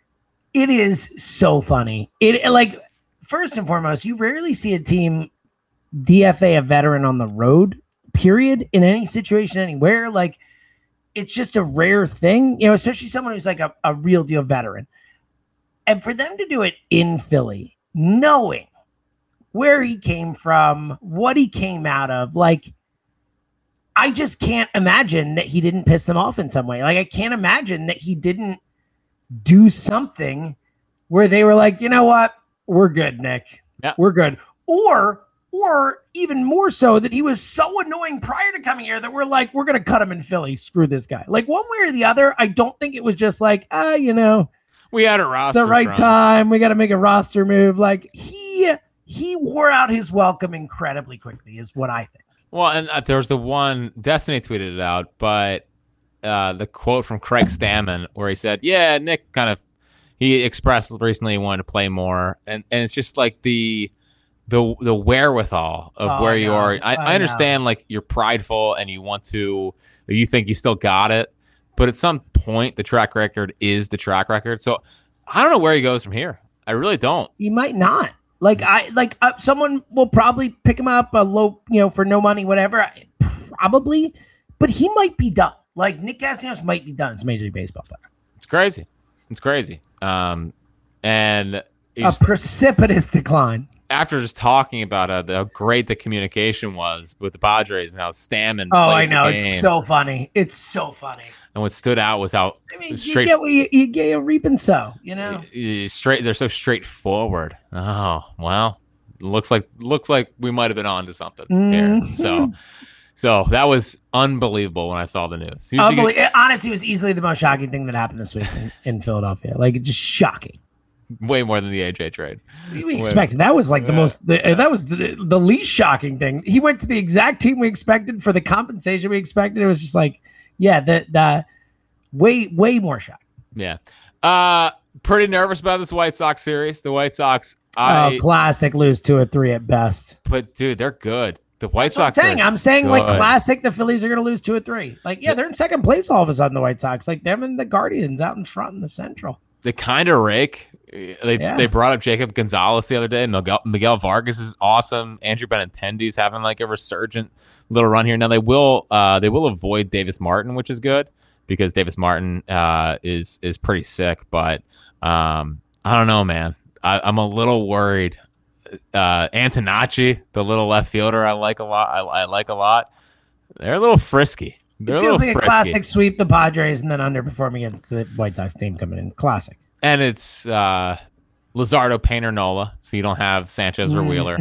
Speaker 10: so funny. First and foremost, you rarely see a team DFA a veteran on the road, period, in any situation, anywhere. Like, it's just a rare thing, you know, especially someone who's like a real deal veteran. And for them to do it in Philly, knowing where he came from, what he came out of, like, I just can't imagine that he didn't piss them off in some way. Like, I can't imagine that he didn't do something where they were like, you know what? We're good, Nick.
Speaker 11: Yeah.
Speaker 10: We're good. Or even more so that he was so annoying prior to coming here that we're like, we're going to cut him in Philly. Screw this guy. Like, one way or the other, I don't think it was just like, you know,
Speaker 11: we had a roster.
Speaker 10: The right time. We got to make a roster move. Like, he wore out his welcome incredibly quickly is what I think.
Speaker 11: Well, and there's the one, Destiny tweeted it out, but the quote from Craig Stammen where he said, yeah, Nick he expressed recently he wanted to play more. And it's just like the wherewithal of where you are. I understand, like, you're prideful and you think you still got it. But at some point, the track record is the track record. So I don't know where he goes from here. I really don't.
Speaker 10: He might not. Someone will probably pick him up a low, you know, for no money, whatever. Probably, but he might be done. Like, Nick Castellanos might be done as a Major League Baseball player.
Speaker 11: It's crazy. And
Speaker 10: precipitous decline.
Speaker 11: After just talking about how great the communication was with the Padres and how Stammen.
Speaker 10: Oh, I know. It's so funny. It's so funny.
Speaker 11: And what stood out was how
Speaker 10: straight. You get a reap and sow, you know.
Speaker 11: They're so straightforward. Oh well, looks like we might have been on to something here. So that was unbelievable when I saw the news.
Speaker 10: Honestly, it was easily the most shocking thing that happened this week in Philadelphia. Like, just shocking.
Speaker 11: Way more than the AJ trade.
Speaker 10: We expected. That was like that was the least shocking thing. He went to the exact team we expected for the compensation we expected. It was just like, the way more shocking.
Speaker 11: Yeah. Pretty nervous about this White Sox series. The White Sox.
Speaker 10: Classic lose 2 or 3 at best.
Speaker 11: But dude, they're good. The White Sox.
Speaker 10: I'm saying like classic. The Phillies are going to lose 2 or 3. Like, they're in second place all of a sudden. The White Sox, like them and the Guardians out in front in the Central.
Speaker 11: They kind of rake. They brought up Jacob Gonzalez the other day. Miguel Vargas is awesome. Andrew Benintendi's having like a resurgent little run here. Now they will avoid Davis Martin, which is good because Davis Martin is pretty sick. But I don't know, man. I'm a little worried. Antonacci, the little left fielder, I like a lot. They're a little frisky.
Speaker 10: It feels like a classic sweep the Padres and then underperform against the White Sox team coming in. Classic.
Speaker 11: And it's Luzardo, Painter, Nola, so you don't have Sanchez or Wheeler.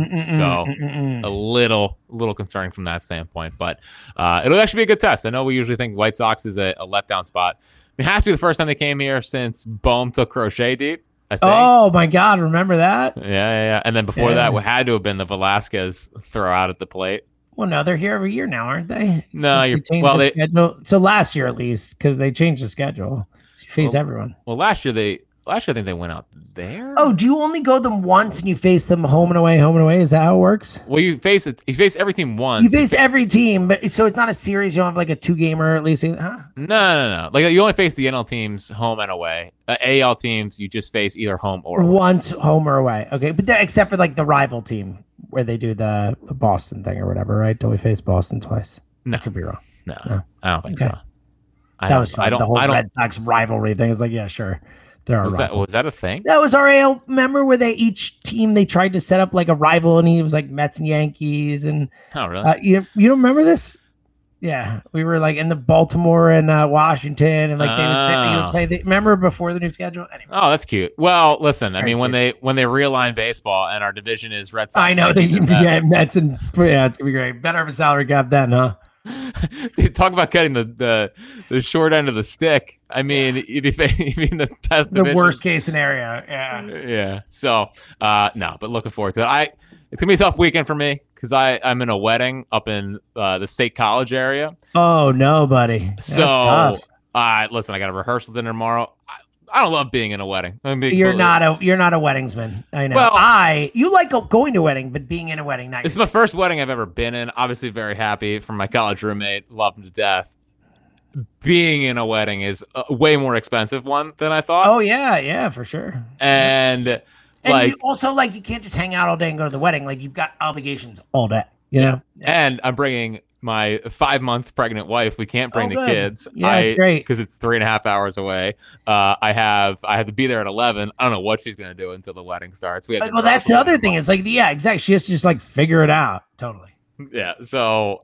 Speaker 11: A little concerning from that standpoint. But it'll actually be a good test. I know we usually think White Sox is a letdown spot. It has to be the first time they came here since Bohm took Crochet deep, I think.
Speaker 10: Oh, my God. Remember that?
Speaker 11: Yeah. And then before that, it had to have been the Velasquez throw out at the plate.
Speaker 10: Well, no, they're here every year now, aren't they?
Speaker 11: No,
Speaker 10: schedule. So last year, at least, because they changed the schedule. So you face everyone.
Speaker 11: Well, last year I think they went out there.
Speaker 10: Oh, do you only go them once and you face them home and away? Is that how it works?
Speaker 11: Well, you face every team once.
Speaker 10: You face every team, but so it's not a series. You don't have like a 2-gamer at least. Huh?
Speaker 11: No. Like you only face the NL teams home and away. AL teams, you just face either home or away.
Speaker 10: Once home or away. Okay, but except for like the rival team where they do the Boston thing or whatever, right? Don't we face Boston twice?
Speaker 11: No,
Speaker 10: I could be wrong.
Speaker 11: No. I don't think so.
Speaker 10: That was fun. The whole Red Sox rivalry thing is like, yeah, sure.
Speaker 11: Was that a thing?
Speaker 10: That was our AL. Remember where each team they tried to set up like a rival, and he was like Mets and Yankees, and
Speaker 11: oh really?
Speaker 10: You don't remember this? Yeah, we were like in the Baltimore and Washington, and like they would say you would play. Remember before the new schedule? Anyway.
Speaker 11: Oh, that's cute. Well, listen, I mean when they realign baseball and our division is Red Sox,
Speaker 10: I know they Mets and it's gonna be great. Better of a salary cap then, huh?
Speaker 11: Dude, talk about cutting the short end of the stick. I mean, you mean the best,
Speaker 10: the worst case scenario. Yeah.
Speaker 11: So, no, but looking forward to it. It's gonna be a tough weekend for me because I'm in a wedding up in the State College area.
Speaker 10: Oh no, buddy.
Speaker 11: So, listen, I got a rehearsal dinner tomorrow. I don't love being in a wedding.
Speaker 10: You're not a weddingsman. I know. Well, you like going to a wedding, but being in a wedding, not.
Speaker 11: This is my first wedding I've ever been in. Obviously, very happy for my college roommate. Love him to death. Being in a wedding is a way more expensive one than I thought.
Speaker 10: Oh yeah, for sure.
Speaker 11: And
Speaker 10: you also you can't just hang out all day and go to the wedding. Like you've got obligations all day. You know.
Speaker 11: And I'm bringing my 5-month pregnant wife. We can't bring the kids.
Speaker 10: Yeah, it's great
Speaker 11: because it's 3.5 hours away. I have to be there at 11. I don't know what she's gonna do until the wedding starts.
Speaker 10: That's the other thing. It's like exactly. She has to just figure it out. Totally.
Speaker 11: Yeah. So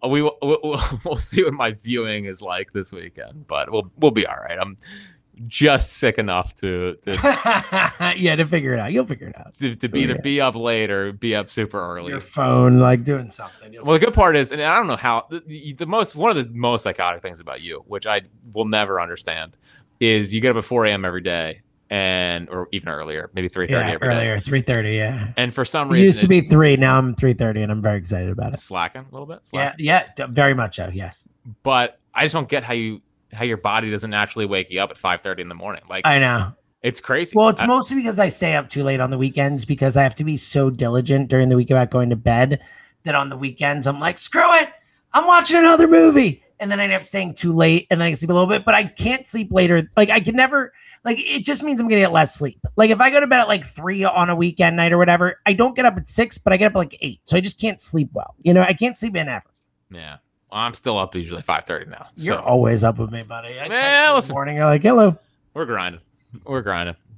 Speaker 11: we'll see what my viewing is like this weekend, but we'll be all right. I'm just sick enough to
Speaker 10: figure it out. You'll figure it out.
Speaker 11: To either be up late or be up super early.
Speaker 10: Your phone, doing something.
Speaker 11: Well, the good part is, and I don't know how one of the most psychotic things about you, which I will never understand, is you get up at 4 a.m. every day, or even earlier, maybe 3:30 every day.
Speaker 10: Earlier, 3:30, yeah.
Speaker 11: And for some reason,
Speaker 10: it used to be 3. Now I'm 3:30, and I'm very excited about it.
Speaker 11: Slacking a little bit.
Speaker 10: Yeah, very much so. Yes.
Speaker 11: But I just don't get how your body doesn't naturally wake you up at 5:30 in the morning.
Speaker 10: I know.
Speaker 11: It's crazy.
Speaker 10: Well, it's mostly because I stay up too late on the weekends because I have to be so diligent during the week about going to bed that on the weekends I'm like, screw it, I'm watching another movie. And then I end up staying too late and then I sleep a little bit, but I can't sleep later. I can never, it just means I'm going to get less sleep. If I go to bed at 3 on a weekend night or whatever, I don't get up at 6, but I get up at 8. So I just can't sleep well. I can't sleep in ever.
Speaker 11: Yeah. I'm still up usually at 5:30 now.
Speaker 10: You're always up with me, buddy.
Speaker 11: Listen.
Speaker 10: Morning, you're like, hello.
Speaker 11: We're grinding.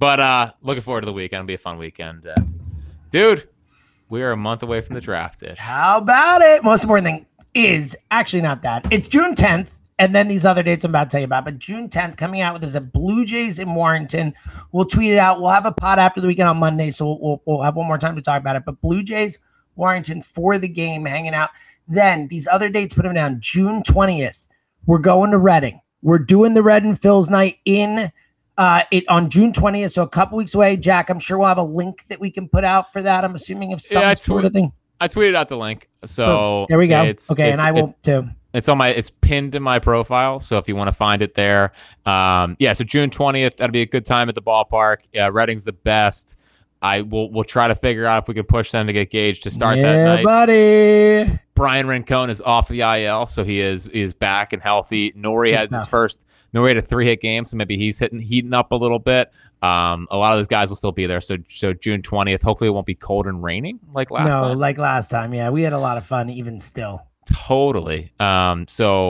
Speaker 11: But looking forward to the weekend. It'll be a fun weekend. Dude, we are a month away from the draft.
Speaker 10: How about it? Most important thing is actually not that. It's June 10th. And then these other dates I'm about to tell you about. But June 10th, coming out with is a Blue Jays in Warrington. We'll tweet it out. We'll have a pod after the weekend on Monday, so we'll have one more time to talk about it. But Blue Jays, Warrington for the game, hanging out. Then these other dates, put them down. June 20th, we're going to Reading. We're doing the Red and Phil's night on June 20th, so a couple weeks away. Jack, I'm sure we'll have a link that we can put out for that. I'm assuming of some sort of thing.
Speaker 11: I tweeted out the link. So
Speaker 10: there we go. And I will too.
Speaker 11: It's pinned in my profile. So if you want to find it there. So June 20th, that'll be a good time at the ballpark. Reading's the best. We'll try to figure out if we can push them to get Gage to start that night.
Speaker 10: Buddy.
Speaker 11: Brian Rincon is off the IL, so he is back and healthy. Nori had a 3-hit game, so maybe he's heating up a little bit. A lot of those guys will still be there. So June 20th, hopefully it won't be cold and raining like last time.
Speaker 10: No, like last time. Yeah, we had a lot of fun even still.
Speaker 11: Totally. And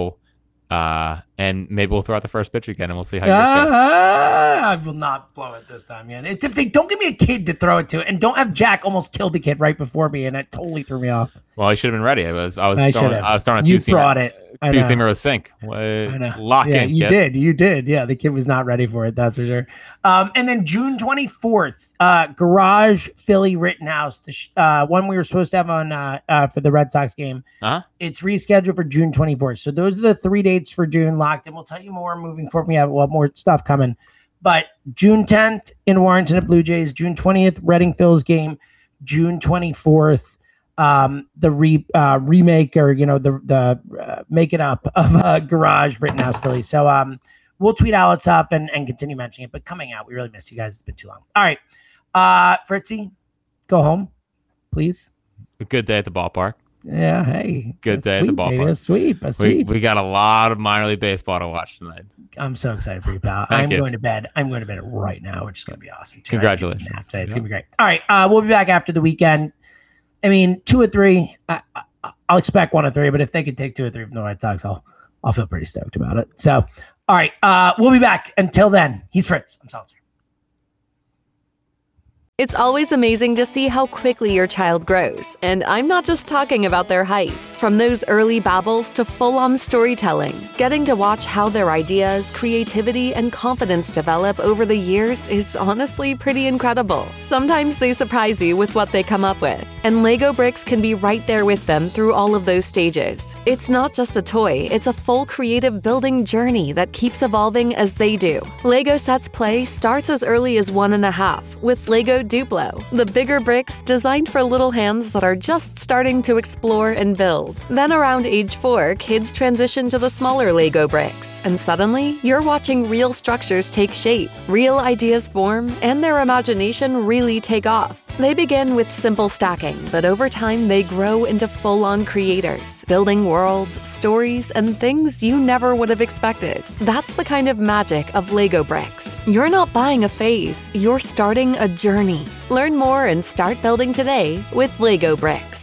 Speaker 11: maybe we'll throw out the first pitch again, and we'll see how yours goes.
Speaker 10: I will not blow it this time, man. If they don't give me a kid to throw it to, and don't have Jack almost kill the kid right before me, and that totally threw me off.
Speaker 11: Well, I should have been ready. I was throwing a two-seamer with sink. Lock in.
Speaker 10: You did. Yeah, the kid was not ready for it. That's for sure. And then June 24th, Garage Philly Rittenhouse, the one we were supposed to have on for the Red Sox game. It's rescheduled for June 24th. So those are the 3 dates for June locked, and we'll tell you more moving forward. We have a lot more stuff coming. But June 10th in Warrington at Blue Jays, June 20th, Reading Phil's game, June 24th, the remake or the make it up of Garage Rittenhouse Philly. So we'll tweet out stuff and continue mentioning it. But coming out, we really miss you guys. It's been too long. All right, Fritzy, go home, please.
Speaker 11: A good day at the ballpark.
Speaker 10: Yeah, hey.
Speaker 11: Good day at the ballpark.
Speaker 10: A sweep.
Speaker 11: We got a lot of minor league baseball to watch tonight.
Speaker 10: I'm so excited for you, pal.
Speaker 11: I'm
Speaker 10: going to bed right now, which is going to be awesome.
Speaker 11: Congratulations.
Speaker 10: It's going to be great. All right, we'll be back after the weekend. I mean, 2 or 3. I'll expect 1 or 3, but if they could take 2 or 3 from the White Sox, I'll feel pretty stoked about it. So, all right, we'll be back. Until then, he's Fritz. I'm Salter.
Speaker 5: It's always amazing to see how quickly your child grows, and I'm not just talking about their height. From those early babbles to full-on storytelling, getting to watch how their ideas, creativity, and confidence develop over the years is honestly pretty incredible. Sometimes they surprise you with what they come up with, and Lego Bricks can be right there with them through all of those stages. It's not just a toy, it's a full creative building journey that keeps evolving as they do. Lego Sets Play starts as early as 1.5 with Lego Duplo, the bigger bricks designed for little hands that are just starting to explore and build. Then around age 4, kids transition to the smaller Lego bricks, and suddenly you're watching real structures take shape, real ideas form, and their imagination really take off. They begin with simple stacking, but over time they grow into full-on creators, building worlds, stories, and things you never would have expected. That's the kind of magic of Lego Bricks. You're not buying a phase, you're starting a journey. Learn more and start building today with Lego Bricks.